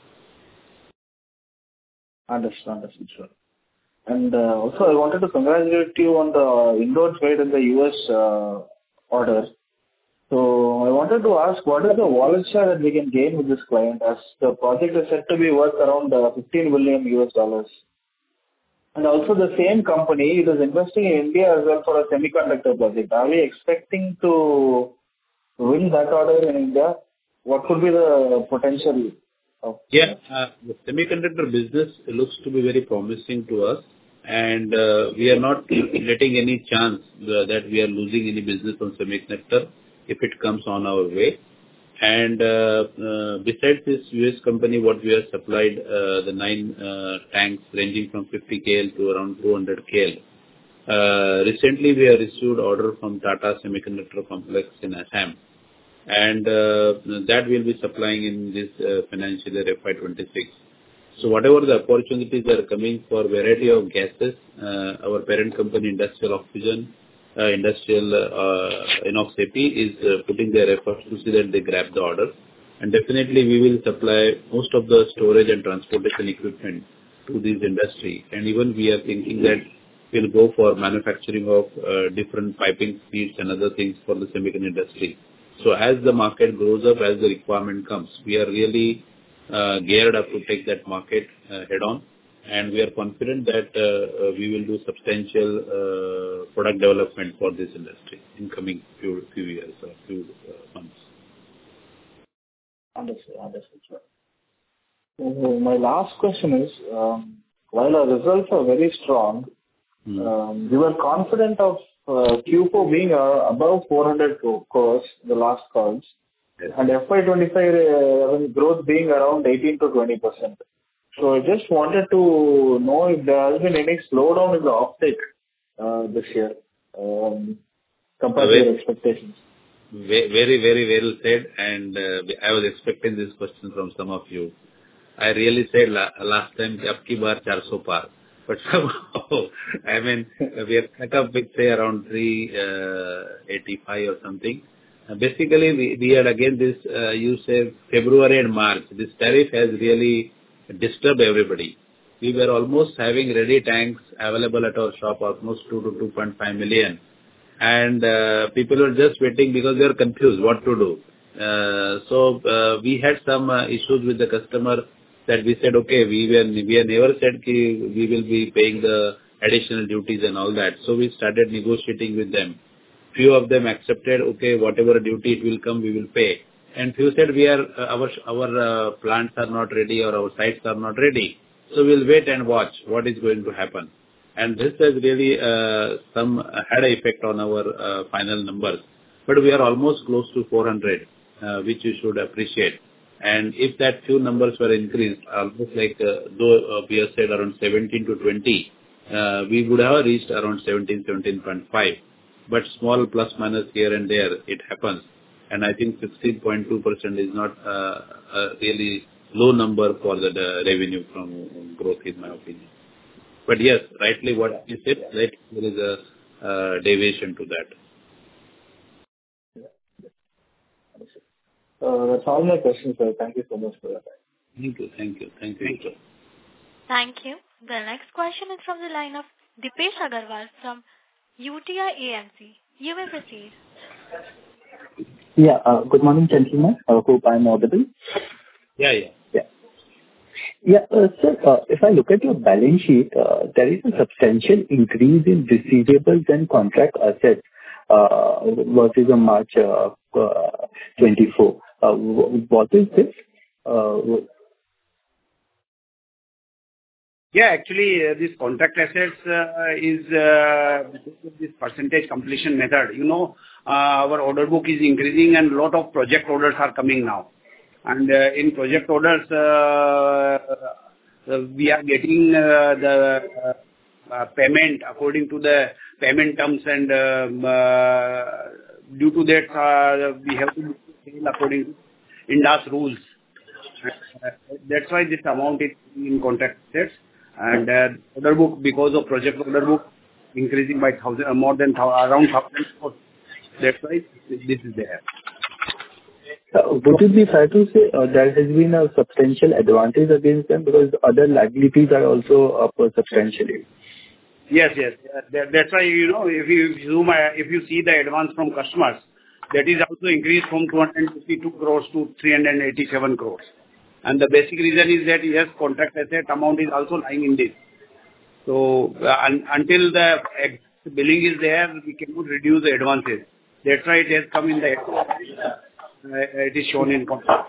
Understood, understood, sir. And uh, also, I wanted to congratulate you on the indoor trade in the U S uh, order. So I wanted to ask, what is the wallet share that we can gain with this client, as the project is said to be worth around uh, fifteen billion U S dollars. And also the same company, it is investing in India as well for a semiconductor project. Are we expecting to win that order in India? What could be the potential of Yeah, uh, the semiconductor business looks to be very promising to us. And uh, we are not letting any chance uh, that we are losing any business on semiconductor if it comes on our way. And uh, uh, besides this U S company, what we have supplied, uh, the nine uh, tanks ranging from fifty K L to around two hundred K L. Uh, recently, we have received order from Tata Semiconductor Complex in Assam. And uh, that will be supplying in this uh, financial year F Y twenty-six. So whatever the opportunities are coming for variety of gases, uh, our parent company, Industrial Oxygen, Uh, industrial uh, INOX A P is uh, putting their efforts to see that they grab the order. And definitely we will supply most of the storage and transportation equipment to this industry. And even we are thinking that we'll go for manufacturing of uh, different piping speeds and other things for the semiconductor industry. So as the market grows up, as the requirement comes, we are really uh, geared up to take that market uh, head on. and we are confident that uh, we will do substantial uh, product development for this industry in coming few few years or few uh, months. Understood. Understood, sir. So my last question is, um, while our results are very strong, Hmm. um, we were confident of uh, Q four being uh, above four hundred crores, the last calls, Yes. and F Y twenty-five uh, growth being around eighteen to twenty percent. So I just wanted to know if there has been any slowdown in the offtake uh, this year um, compared to Very- your expectations. Ve- Very, very well said, and uh, I was expecting this question from some of you. I really said la- last time, कि अब की बार four hundred par. But somehow, I mean, we are set up with, say, around three eighty-five or something. Uh, Basically, we we had again this, uh, you say February and March, this tariff has really disturbed everybody. We were almost having ready tanks available at our shop, almost two to two point five million. And uh, people were just waiting because they were confused what to do. Uh, so uh, we had some uh, issues with the customer that we said, okay, we were we have never said ki we will be paying the additional duties and all that. So we started negotiating with them. Few of them accepted, okay, whatever duty it will come, we will pay. And few said we are uh, our our uh, plants are not ready or our sites are not ready. So we'll wait and watch what is going to happen. And this has really uh, some had an effect on our uh, final numbers. But we are almost close to four hundred, uh, which you should appreciate. And if that few numbers were increased, almost like uh, though uh, we have said around seventeen to twenty, uh, we would have reached around seventeen, seventeen point five. But small plus minus here and there, it happens. And I think sixteen point two percent is not uh, a really low number for the, the revenue from growth, in my opinion. But yes, rightly what you said, right, there is a uh, deviation to that. Uh, that's all my questions, sir. Thank you so much for your time. Thank you, thank you, thank you. Thank you. Thank you. The next question is from the line of Dipesh Agarwal from U T I A M C. You may proceed. Yeah. uh, Good morning, gentlemen. I hope I'm audible. Yeah, yeah. Yeah. Yeah, uh, sir, uh, if I look at your balance sheet, uh, there is a substantial increase in receivables and contract assets uh, versus a March uh, uh, twenty-four. Uh, wh- What is this? Uh, wh- Yeah, actually, uh, this contract assets uh, is uh, because of this percentage completion method. You know, uh, our order book is increasing and a lot of project orders are coming now. And uh, in project orders, uh, uh, we are getting uh, the uh, uh, payment according to the payment terms, and um, uh, due to that, uh, we have to do sale according to Indus rules. Uh, That's why this amount is in contract assets. And uh, order book, because of project order book increasing by thousand, uh, more than thou- around thousand crores. That's why this is there. uh, Would it be fair to say uh, there has been a substantial advantage against them because other liabilities are also up uh, substantially? Yes, yes. Uh, that- That's why, you know, if you zoom, uh, if you see the advance from customers, that is also increased from two hundred fifty-two crores to three hundred eighty-seven crores. And the basic reason is that, yes, contract asset amount is also lying in this. So, uh, un- until the ex- billing is there, we cannot reduce the advances. That's why it has come in the, uh, it is shown in contract.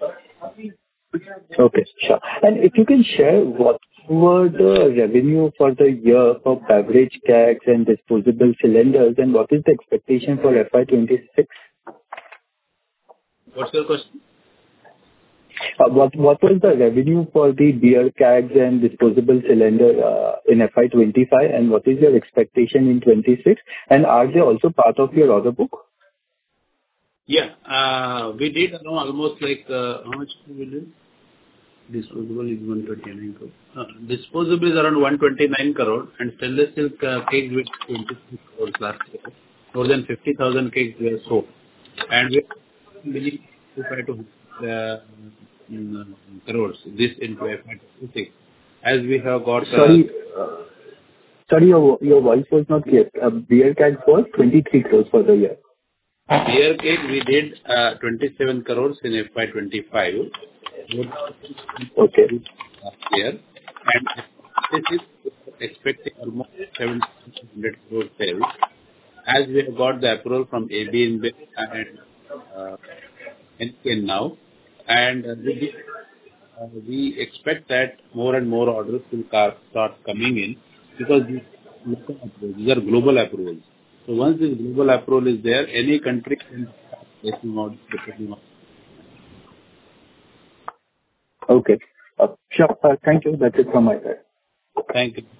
Okay, sure. And if you can share what were the revenue for the year for beverage kegs and disposable cylinders, and what is the expectation for F Y twenty-six? What's your question? Uh, What what was the revenue for the beer kegs and disposable cylinder uh, in F Y twenty-five, and what is your expectation in twenty-six? And are they also part of your order book? Yeah, uh, we did around almost like, uh, how much we did? Disposable is one twenty-nine crore. Uh, disposable is around one twenty-nine crore, and stainless steel uh, kegs with twenty-six crores last year. More than fifty thousand kegs were sold. And we are billing to try to uh, mm, crores this into F Y twenty-six. As we have got... Uh, Sorry, uh, sorry, your your voice was not clear. Uh, Beer keg was twenty-three crores for the year. Beer keg, we did uh, twenty-seven crores in F Y twenty-five. Okay. Last year. And This is expecting almost seven hundred crore sales, as we have got the approval from A B InBev and uh, N K now. And uh, with this, uh, we expect that more and more orders will car- start coming in, because these, local approvals, these are global approvals. So once this global approval is there, any country can start placing orders depending on. Okay. Uh, Sure. Uh, Thank you. That's it from my side. Thank you.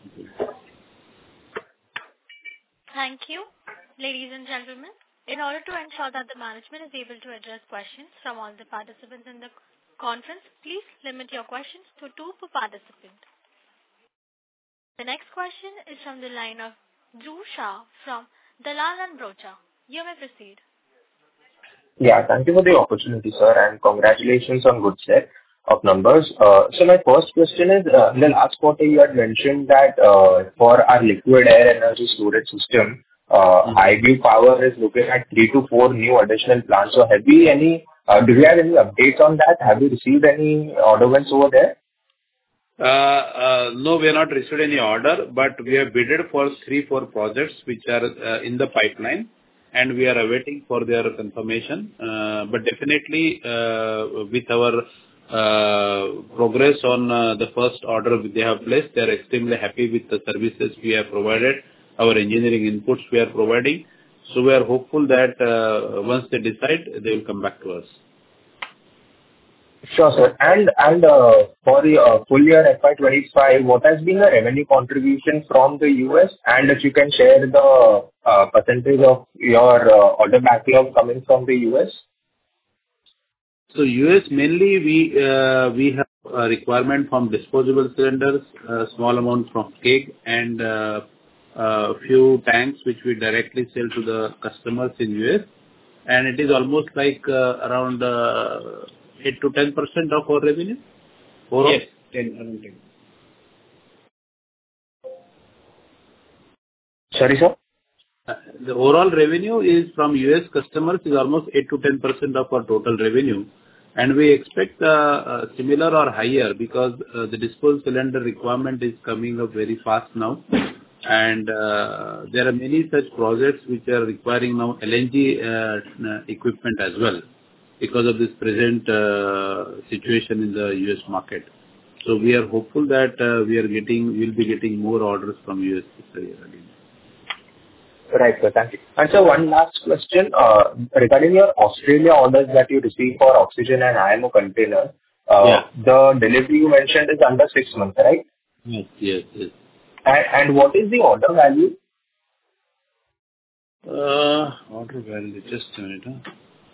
Thank you. Ladies and gentlemen, in order to ensure that the management is able to address questions from all the participants in the conference, please limit your questions to two per participant. The next question is from the line of Dhruv Shah from Dalal and Broacha. You may proceed. Yeah, thank you for the opportunity, sir, and congratulations on good set of numbers. Uh, so my first question is, uh, in the last quarter you had mentioned that uh, for our liquid air energy storage system, uh, mm-hmm. Highview Power is looking at three to four new additional plants. So have we any, uh, do we have any updates on that? Have you received any order wins over there? Uh, uh, no, we have not received any order, but we have bidded for three, four projects which are uh, in the pipeline, and we are awaiting for their confirmation. Uh, but definitely, uh, with our uh, progress on uh, the first order they have placed, they are extremely happy with the services we have provided, our engineering inputs we are providing. So we are hopeful that uh, once they decide, they will come back to us. Sure, sir. And and uh, for the uh, full year F Y twenty-five, what has been the revenue contribution from the U S? And if you can share the uh, percentage of your uh, order backlog coming from the U S? So U S mainly we uh, we have a requirement from disposable cylinders, a small amount from keg, and uh, a few tanks which we directly sell to the customers in U S. And it is almost like uh, around uh, eight to ten percent of our revenue? Overall? Yes, ten, around ten. Sorry, sir? Uh, the overall revenue is from U S customers is almost eight to ten percent of our total revenue. And we expect uh, uh, similar or higher, because uh, the disposable cylinder requirement is coming up very fast now. And uh, there are many such projects which are requiring now L N G uh, equipment as well, because of this present uh, situation in the U S market. So we are hopeful that uh, we are getting, we'll be getting more orders from U S this year again. Right, sir. Thank you. And so one last question uh, regarding your Australia orders that you receive for oxygen and I M O container. Uh, yeah. The delivery you mentioned is under six months, right? Yes, yes, yes. And, and what is the order value? Uh, order value, just a minute. Huh?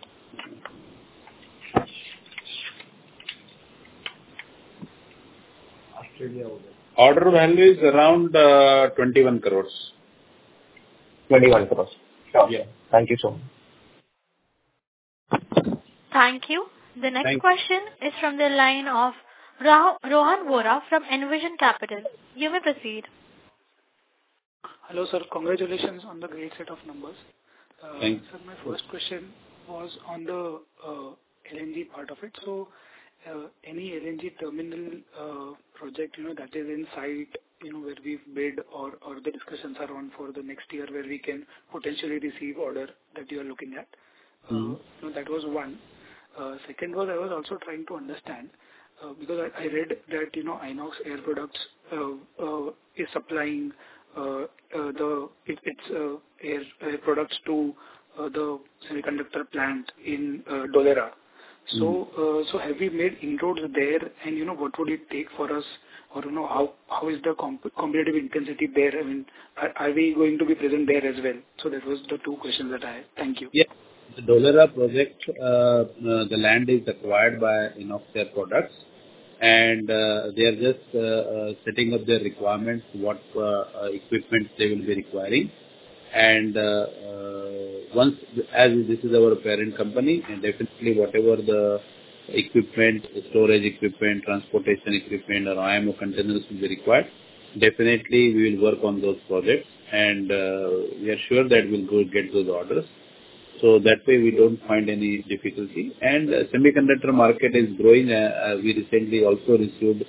Australia order. Order value is around uh, twenty-one crores. twenty-one crores. Sure. Yeah. Thank you so much. Thank you. The next Thank question is from the line of Rah- Rohan Vora from Envision Capital. You may proceed. Hello, sir. Congratulations on the great set of numbers. Uh, Thanks. Sir, my first question was on the uh, L N G part of it. So, uh, any L N G terminal uh, project, you know, that is in sight, you know, where we've bid or, or the discussions are on for the next year, where we can potentially receive order that you are looking at. Mm-hmm. Uh, you know, that was one. Uh, second was, I was also trying to understand, uh, because I, I read that, you know, Inox Air Products uh, uh, is supplying Uh, uh, the it, it's uh, air, air products to uh, the semiconductor plant in uh, Dholera. So, mm. uh, so have we made inroads there? And you know, what would it take for us, or you know, how how is the comp- competitive intensity there? I mean, are, are we going to be present there as well? So that was the two questions that I had. Thank you. Yeah, the Dholera project, uh, uh, the land is acquired by Inox Air Products. And uh, they are just uh, uh, setting up their requirements, what uh, uh, equipment they will be requiring. And uh, uh, once, as this is our parent company, and definitely whatever the equipment, storage equipment, transportation equipment, or I M O containers will be required, definitely we will work on those projects, and uh, we are sure that we'll go get those orders. So that way we don't find any difficulty. And uh, semiconductor market is growing. Uh, uh, we recently also received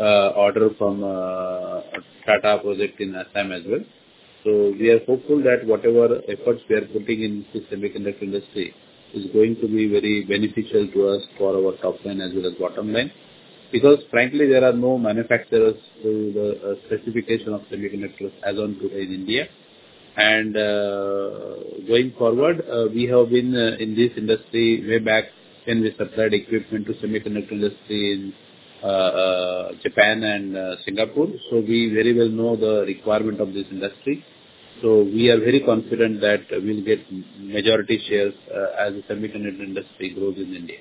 uh, order from uh, Tata project in Assam as well. So we are hopeful that whatever efforts we are putting in the semiconductor industry is going to be very beneficial to us for our top line as well as bottom line. Because frankly, there are no manufacturers to the uh, specification of semiconductors as on today in India. And uh, going forward, uh, we have been uh, in this industry way back when we supplied equipment to semiconductor industry in uh, uh, Japan and uh, Singapore. So we very well know the requirement of this industry. So we are very confident that we'll get majority shares uh, as the semiconductor industry grows in India.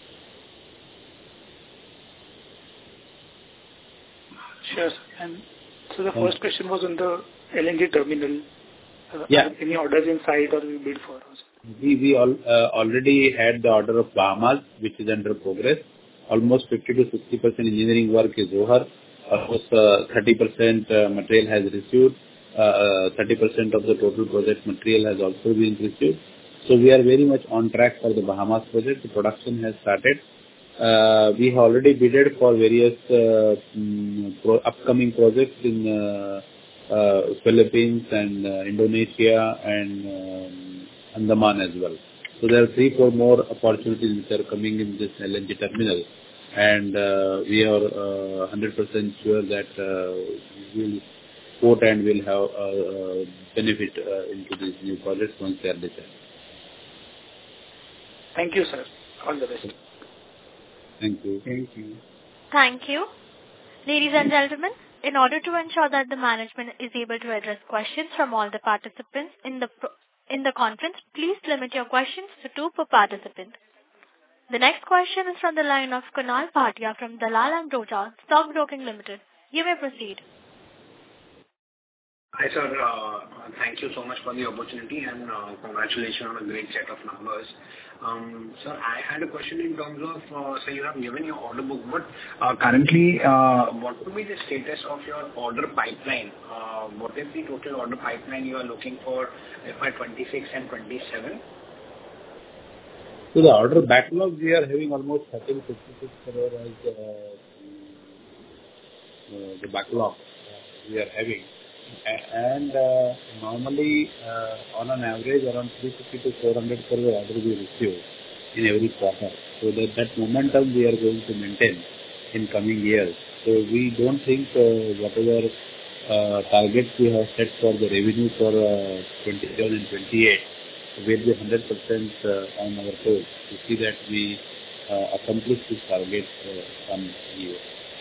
Sure. And so the first question was on the L N G terminal. Uh, yeah. Any orders in sight or we bid for? We we all, uh, already had the order of Bahamas, which is under progress. Almost fifty to sixty percent engineering work is over. Almost uh, thirty percent uh, material has received. Uh, thirty percent of the total project material has also been received. So we are very much on track for the Bahamas project. The production has started. Uh, we have already bidded for various uh, um, pro upcoming projects in uh, uh, Philippines and uh, Indonesia and um, Andaman as well. So there are three, four more opportunities which are coming in this L N G terminal, and uh, we are uh, one hundred percent sure that uh, we will quote and will have uh, uh, benefit uh, into these new projects once they are decided. Thank you, sir. All the best. Thank you. Thank you. Thank you. Ladies and gentlemen, in order to ensure that the management is able to address questions from all the participants in the pro in the conference, please limit your questions to two per participant. The next question is from the line of Kunal Bhatia from Dalal and Broacha Stock Broking Limited. You may proceed. Hi, sir. Uh, thank you so much for the opportunity and uh, congratulations on a great set of numbers. Um, sir, I had a question in terms of, uh, so you have given your order book, but uh, currently, uh, what would be the status of your order pipeline? Uh, what is the total order pipeline you are looking for F Y twenty-six and twenty-seven? So the order backlog, we are having almost thirteen fifty-six crore as uh, uh, the backlog uh, we are having. And uh, normally, uh, on an average, around three fifty to four hundred crore order we receive in every quarter. So that, that momentum we are going to maintain in coming years. So we don't think uh, whatever uh, targets we have set for the revenue for uh, twenty-seven and twenty-eight will be one hundred percent uh, on our course to see that we uh, accomplish this target uh, some year.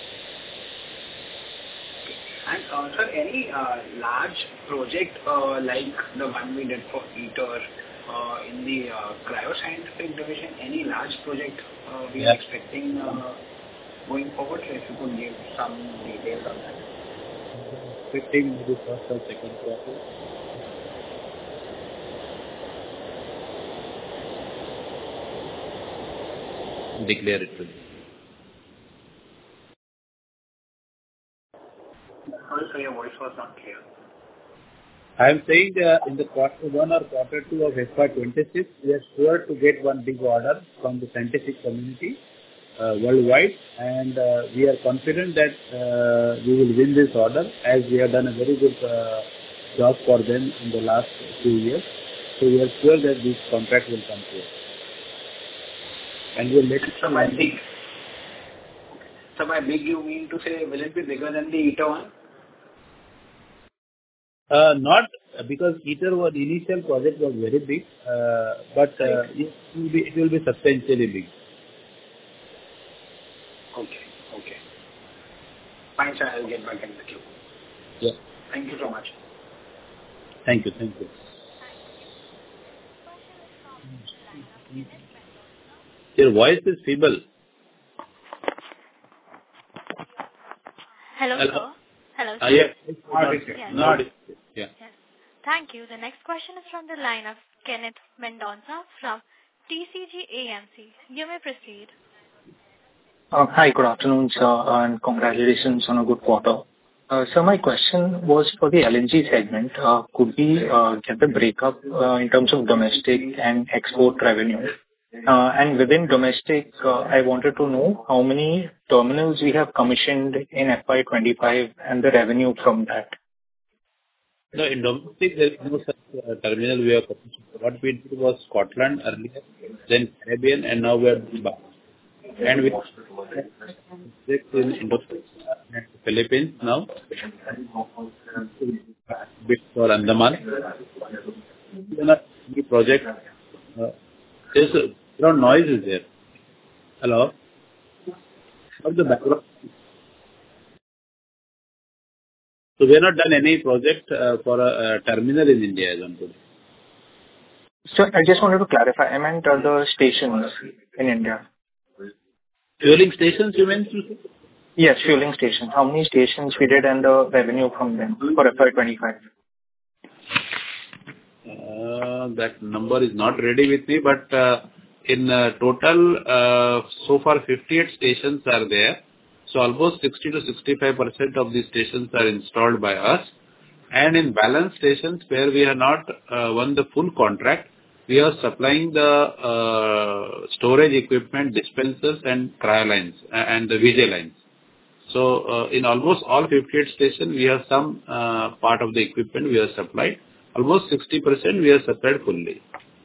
And uh, sir, any uh, large project uh, like the one we did for ITER uh, in the uh, cryoscientific division, any large project uh, we yeah. are expecting uh, going forward? So if you could give some details on that. Expecting maybe first or second quarter. Declare it to me. Also, your voice was not clear. I am saying uh, in the quarter one or quarter two of F Y twenty-six, we are sure to get one big order from the scientific community uh, worldwide, and uh, we are confident that uh, we will win this order as we have done a very good uh, job for them in the last few years. So we are sure that this contract will come through. And we will let it so by big. So by big, you mean to say, will it be bigger than the ITER one? Uh, not uh, because ITER was initial project was very big, uh, but uh, it will be it will be substantially big. Okay, okay. Fine, sir. I'll get back in the queue. Yeah. Thank you so much. Thank you, thank you. Your voice is feeble. Hello, Hello. sir. Hello, sir. Uh, yes. Not yes. Not yeah. Yes. Thank you. The next question is from the line of Kenneth Mendonca from T C G A M C. You may proceed. Uh, hi, good afternoon, sir, and congratulations on a good quarter. Uh, so my question was for the L N G segment. Uh, could we uh, get the breakup uh, in terms of domestic and export revenue Uh, And within domestic, uh, I wanted to know how many terminals we have commissioned in F Y twenty-five and the revenue from that. No, in domestic, there is no such uh, terminal we have commissioned. What we did was Scotland earlier, then Caribbean, and now we are doing Bahrain. And we project in Indonesia and Philippines now, bit for Andaman. Then a new project. Uh, there's a background noise is there. Hello? What's the background? So we have not done any project uh, for a, a terminal in India as on today. So I just wanted to clarify. I meant uh, the stations in India. Fueling stations, you meant to say? Yes, fueling stations. How many stations we did and the revenue from them for F Y twenty-five? Uh, that number is not ready with me, but uh, in uh, total, uh, so far fifty-eight stations are there. So almost sixty to sixty-five percent of these stations are installed by us. And in balance stations where we have not uh, won the full contract, we are supplying the uh, storage equipment, dispensers and trial lines uh, and the V J lines. So uh, in almost all fifty-eight stations, we have some uh, part of the equipment we have supplied. Almost sixty percent we have supplied fully.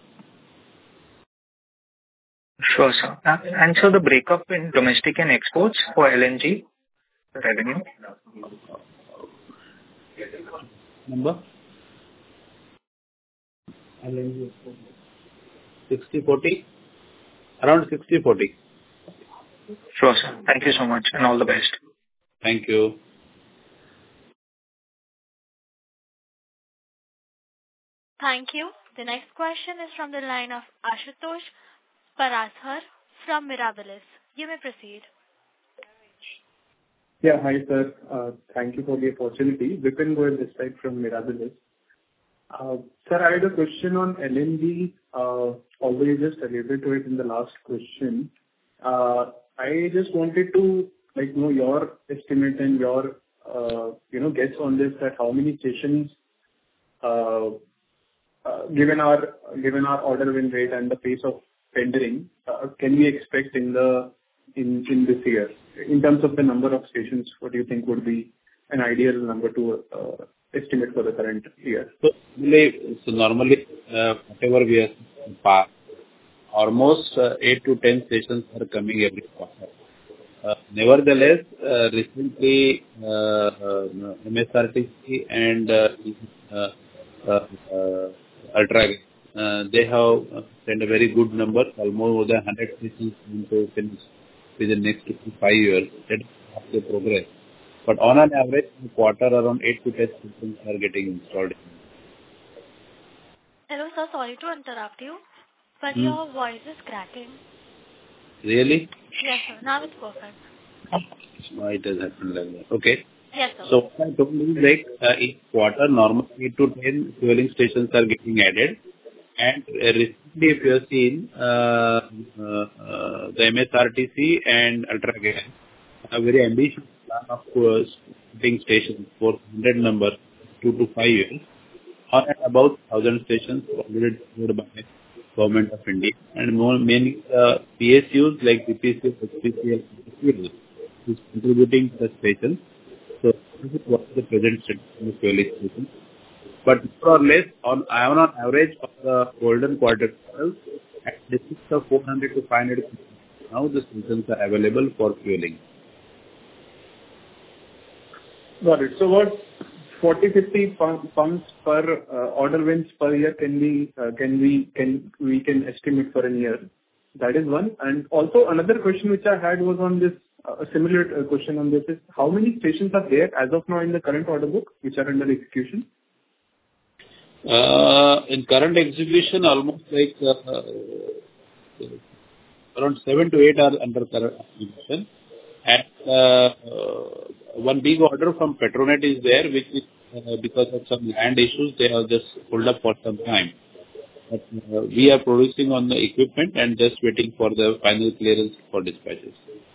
Sure, sir. Uh, And so the breakup in domestic and exports for L N G revenue? Number? L N G sixty forty? Around sixty forty. Sure, sir. Thank you so much and all the best. Thank you. Thank you. The next question is from the line of Ashutosh Parashar from Mirabilis. You may proceed. Yeah, hi, sir. Uh, Thank you for the opportunity. Vipin Goyal this side from Mirabilis. Uh, Sir, I had a question on L N G, uh, although you just alluded to it in the last question. Uh, I just wanted to, like, know your estimate and your, uh, you know, guess on this, that how many stations, uh, uh, given our given our order win rate and the pace of tendering, uh, can we expect in the in in this year? In terms of the number of stations, what do you think would be an ideal number to uh, estimate for the current year? So normally, so normally uh, whatever we have passed, almost uh, eight to ten stations are coming every quarter. Uh, nevertheless, uh, recently uh, uh, M S R T C and uh, uh, uh, uh, Ultra, uh, they have sent a very good number, almost more than one hundred stations to finish within the next two to five years. That is the progress. But on an average, in a quarter, around eight to ten stations are getting installed. Hello, sir. Sorry to interrupt you, but Hmm. your voice is cracking. Really? Yes, sir. Now it's perfect. Why it has happened like that? Okay. Yes, sir. So what I told you, like uh, each quarter, normally eight to ten fueling stations are getting added. And uh, recently, if you have seen, uh, uh, uh, the M S R T C and Ultragas a very ambitious plan of uh, putting stations for one hundred number, two to five years, on and about one thousand stations already deployed by Government of India. And more many uh, P S Us like B P C L, H P C L, is contributing to the stations. So this is what the present state of the fueling station. But more or less, on, on an average of the golden quarter, at distance of four hundred to five hundred, now the stations are available for fueling. Got it. So what forty, fifty pumps per uh, order wins per year can we uh, can we can we can estimate for a year? That is one. And also another question which I had was on this, uh, a similar uh, question on this is, how many stations are there as of now in the current order book which are under execution? Uh, in current execution, almost like uh, uh, around seven to eight are under current execution. And uh, uh, one big order from Petronet is there, which is uh, because of some land issues, they have just pulled up for some time. But uh, we are producing on the equipment and just waiting for the final clearance for dispatches.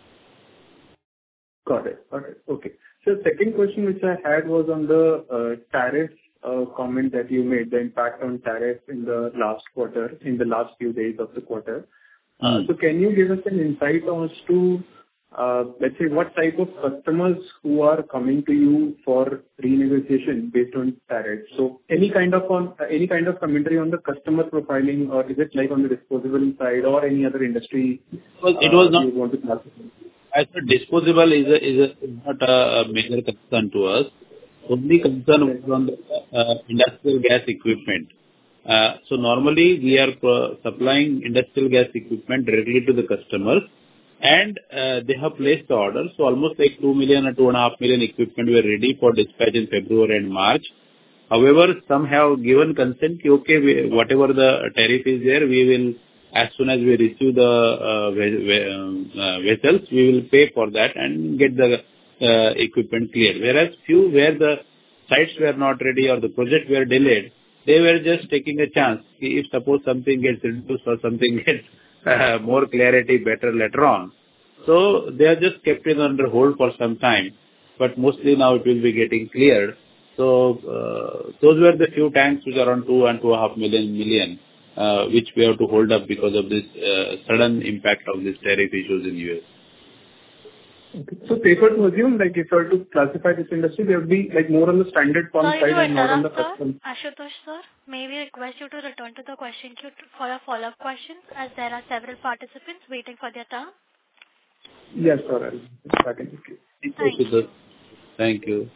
Got it. Got it. Okay. So second question which I had was on the uh, tariff uh, comment that you made, the impact on tariff in the last quarter, in the last few days of the quarter. Uh, Mm. So can you give us an insight as to, uh, let's say, what type of customers who are coming to you for renegotiation based on tariffs? So any kind of on any kind of commentary on the customer profiling, or is it like on the disposable side or any other industry Well, it was uh, not, you want to classify? I said disposable is a, is a, not a a major concern to us. Only concern was on the uh, industrial gas equipment. Uh, So normally we are uh, supplying industrial gas equipment directly to the customers, and uh, they have placed the order. So almost like two million or two and a half million equipment were ready for dispatch in February and March. However, some have given consent, ki, okay, we, whatever the tariff is there, we will, as soon as we receive the uh, ve- ve- um, uh, vessels, we will pay for that and get the uh, equipment cleared. Whereas few where the sites were not ready or the project were delayed, they were just taking a chance. If suppose something gets reduced or something gets uh, more clarity better later on. So they are just kept it under hold for some time, but mostly now it will be getting cleared. So uh, those were the few tanks which are around two and two and a half million million, uh, which we have to hold up because of this uh, sudden impact of these tariff issues in U S. Okay. So safer to assume, like, if you were to classify this industry, there would be, like, more on the standard pump Sorry side to and not on the interrupt, sir. custom. Ashutosh, sir, may we request you to return to the question queue to- for a follow-up question, as there are several participants waiting for their turn. Yes, sir. I'll back in the queue. Thank you. Thank you.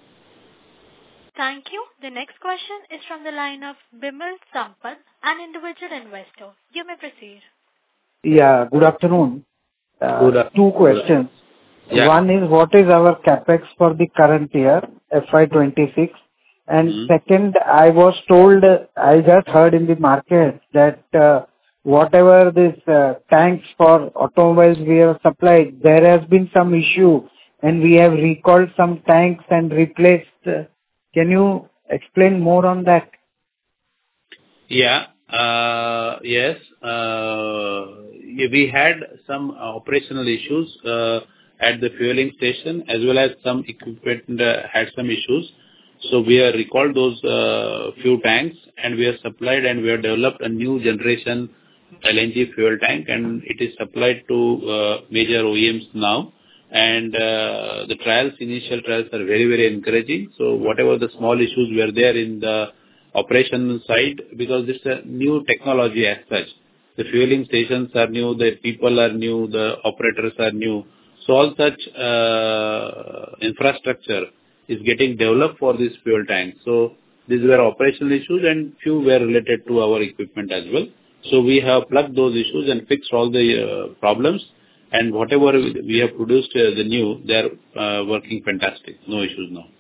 Thank you. The next question is from the line of Bimal Sampath, an individual investor. You may proceed. Yeah, good afternoon. Uh, Good af- Two questions. Yeah. One is, what is our CapEx for the current year, F Y twenty-six? And Mhm. second, I was told, I just heard in the market that uh, whatever this uh, tanks for automobiles we have supplied, there has been some issue, and we have recalled some tanks and replaced. uh, Can you explain more on that? Yeah. Uh, yes. Uh, yeah, we had some operational issues uh, at the fueling station, as well as some equipment uh, had some issues. So we have recalled those uh, few tanks, and we have supplied and we have developed a new generation L N G fuel tank, and it is supplied to uh, major O E Ms now. And uh, the trials, initial trials are very, very encouraging. So whatever the small issues were there in the operation side, because it's a new technology as such. The fueling stations are new, the people are new, the operators are new. So all such uh, infrastructure is getting developed for this fuel tank. So these were operational issues, and few were related to our equipment as well. So we have plugged those issues and fixed all the uh, problems. And whatever we have produced uh, the new, they are uh, working fantastic. No issues now.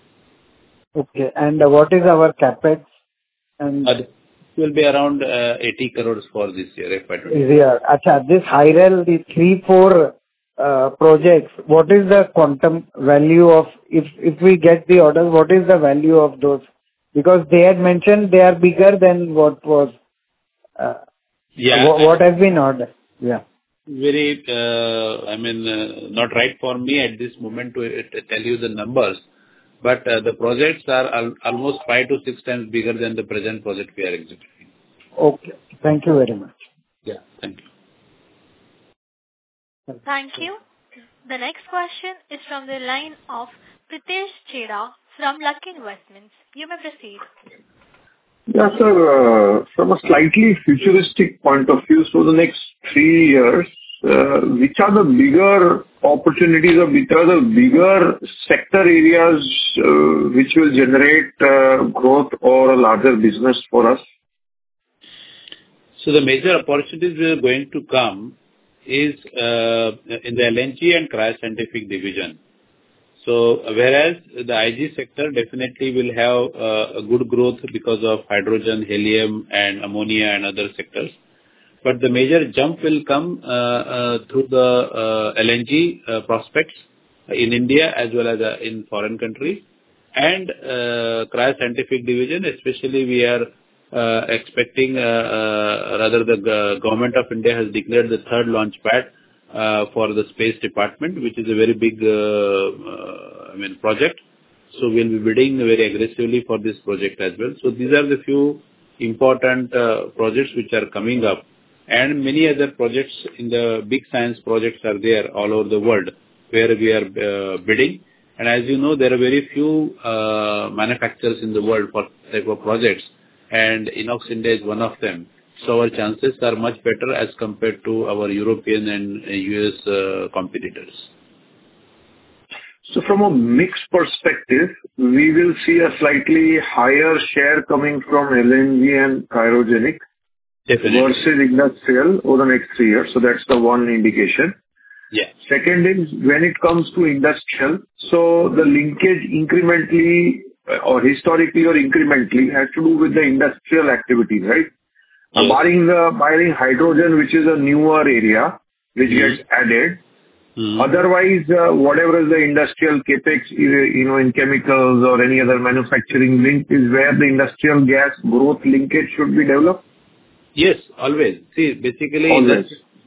Okay. And uh, what is our CapEx? And Uh, It will be around uh, eighty crores for this year, F Y twenty. yeah, acha, this Hyrel, the three, four uh, projects, what is the quantum value of, if if we get the orders, what is the value of those? Because they had mentioned they are bigger than what was, uh, Yeah. wha- what has been ordered. Yeah. Very, uh, I mean, uh, not right for me at this moment to uh, to tell you the numbers, but uh, the projects are al- almost five to six times bigger than the present project we are executing. Okay. Thank you very much. Yeah. Thank you. Thank you. The next question is from the line of Pritesh Chheda from Lucky Investments. You may proceed. Yeah, sir. uh, From a slightly futuristic point of view, so the next three years, uh, which are the bigger opportunities or which are the bigger sector areas uh, which will generate uh, growth or a larger business for us? So the major opportunities that are going to come is uh, in the L N G and cryoscientific division. So whereas the I G sector definitely will have uh, a good growth because of hydrogen, helium, and ammonia and other sectors. But the major jump will come uh, uh, through the uh, L N G uh, prospects in India as well as uh, in foreign countries. And uh, cryoscientific division, especially we are uh, expecting, uh, uh, rather the g- government of India has declared the third launch pad uh, for the space department, which is a very big, uh, uh, I mean, project. So we'll be bidding very aggressively for this project as well. So these are the few important uh, projects which are coming up. And many other projects in the big science projects are there all over the world where we are uh, bidding. And as you know, there are very few uh, manufacturers in the world for type of projects, and Inox India is one of them. So our chances are much better as compared to our European and U S uh, competitors. So from a mix perspective, we will see a slightly higher share coming from L N G and cryogenic Definitely. versus industrial over the next three years. So that's the one indication. Yeah. Second is when it comes to industrial, so the linkage incrementally or historically or incrementally has to do with the industrial activities, right? Yes. Uh, barring the barring hydrogen, which is a newer area which Mm-hmm. gets added. Mm-hmm. Otherwise, uh, whatever is the industrial capex, either, you know, in chemicals or any other manufacturing link is where the industrial gas growth linkage should be developed? Yes, always. See, basically, Always.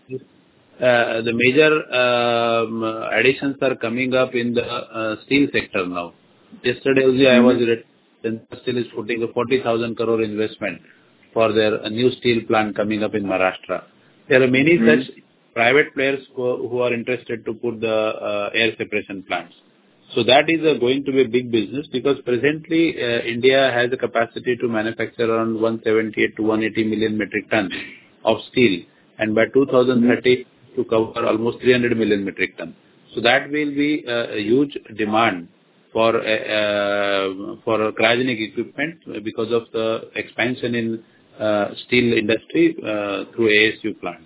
uh, the major um, additions are coming up in the uh, steel sector now. Yesterday, also, I was read that Steel is putting a forty thousand crore investment for their a new steel plant coming up in Maharashtra. There are many Mm-hmm. such private players who, who are interested to put the uh, air separation plants. So that is uh, going to be a big business because presently uh, India has a capacity to manufacture around one seventy-eight to one eighty million metric tons of steel, and by two thousand thirty to cover almost three hundred million metric tons. So that will be uh, a huge demand for uh, uh, for cryogenic equipment because of the expansion in uh, steel industry uh, through A S U plants.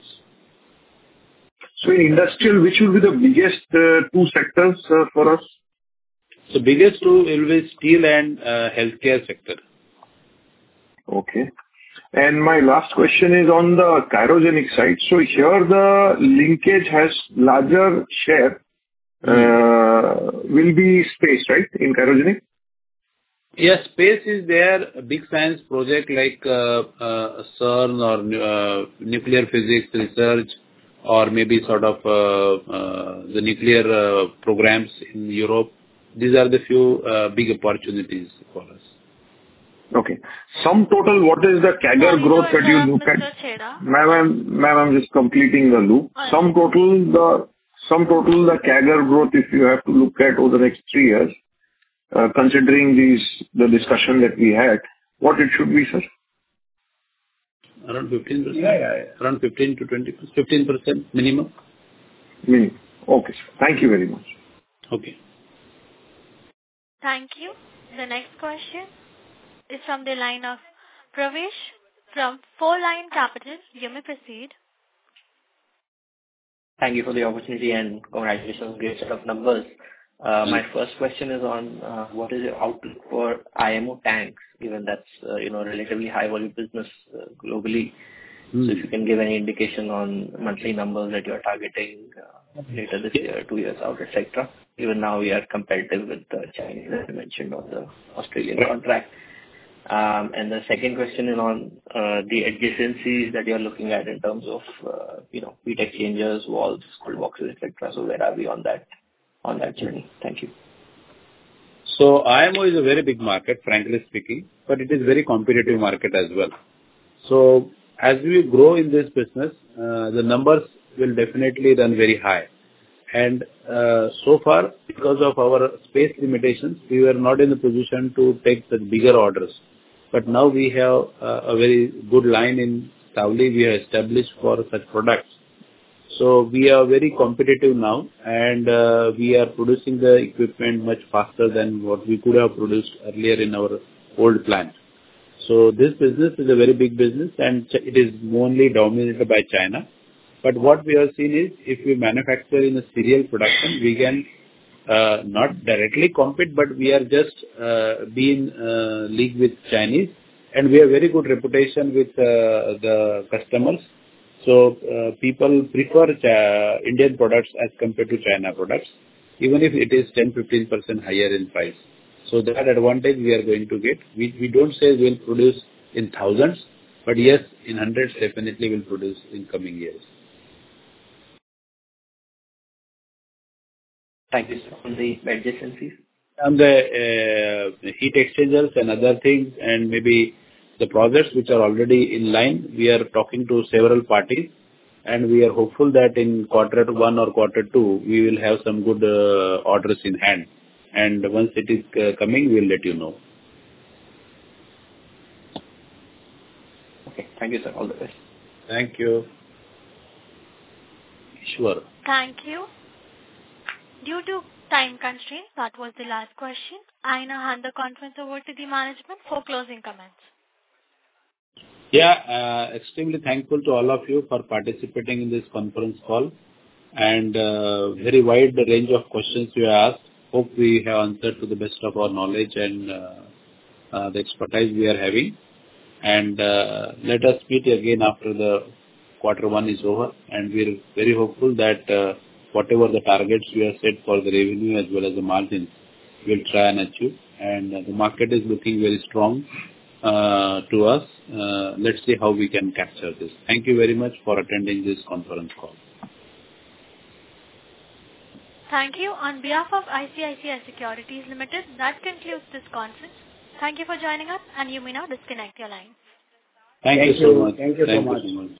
So in industrial, which will be the biggest uh, two sectors uh, for us? So biggest two will be steel and uh, healthcare sector. Okay. And my last question is on the cryogenic side. So here the linkage has larger share, uh, will be space, right, in cryogenic? Yes, space is there. A big science project like uh, uh, CERN or uh, nuclear physics research, or maybe sort of uh, uh, the nuclear uh, programs in Europe. These are the few uh, big opportunities for us. Okay. Sum total, what is the C A G R Sorry growth to that you interrupt, look at? Mister Chheda. Ma'am, I'm, ma'am, I'm just completing the loop. All Sum right. total, the sum total, the C A G R growth, if you have to look at over the next three years, uh, considering these, the discussion that we had, what it should be, sir? Around fifteen percent? Yeah, yeah, yeah. Around fifteen to twenty percent, fifteen percent minimum. Minimum. Okay, sir. Thank you very much. Okay. Thank you. The next question is from the line of Pravesh from Four Line Capital. You may proceed. Thank you for the opportunity and congratulations on great set of numbers. Uh, my first question is on uh, what is your outlook for I M O tanks, given that's uh, you know relatively high volume business uh, globally. Mm. So if you can give any indication on monthly numbers that you are targeting uh, later this year, two years out, et cetera. Even now we are competitive with the Chinese, as you mentioned, on the Australian contract. Um, and the second question is on uh, the adjacencies that you are looking at in terms of uh, you know heat exchangers, valves, cold boxes, et cetera. So where are we on that on that journey? Thank you. So I M O is a very big market, frankly speaking, but it is very competitive market as well. So as we grow in this business, uh, the numbers will definitely run very high. And uh, so far, because of our space limitations, we were not in a position to take such bigger orders. But now we have uh, a very good line in Savli we have established for such products. So we are very competitive now, and uh, we are producing the equipment much faster than what we could have produced earlier in our old plant. So this business is a very big business, and it is mainly dominated by China. But what we have seen is, if we manufacture in a serial production, we can uh, not directly compete, but we are just uh, being uh, league with Chinese, and we have very good reputation with uh, the customers. So uh, people prefer uh, Indian products as compared to China products, even if it is ten to fifteen percent higher in price. So that advantage we are going to get. We we don't say we'll produce in thousands, but yes, in hundreds definitely we'll produce in coming years. Thank you, sir. On the adjacencies? On the uh, heat exchangers and other things, and maybe the projects which are already in line, we are talking to several parties, and we are hopeful that in quarter one or quarter two, we will have some good uh, orders in hand. And once it is uh, coming, we will let you know. Okay. Thank you, sir. All the best. Thank you. Sure. Thank you. Due to time constraint, that was the last question. I now hand the conference over to the management for closing comments. Yeah, uh, extremely thankful to all of you for participating in this conference call, and uh, very wide range of questions you asked. Hope we have answered to the best of our knowledge and uh, uh, the expertise we are having. And uh, let us meet again after the quarter one is over, and we are very hopeful that uh, whatever the targets we have set for the revenue as well as the margins, we'll try and achieve. And uh, the market is looking very strong uh, to us. Uh, let's see how we can capture this. Thank you very much for attending this conference call. Thank you. On behalf of I C I C I Securities Limited, that concludes this conference. Thank you for joining us, and you may now disconnect your line. Thank, Thank you so you. much. Thank you so Thank much. you so much.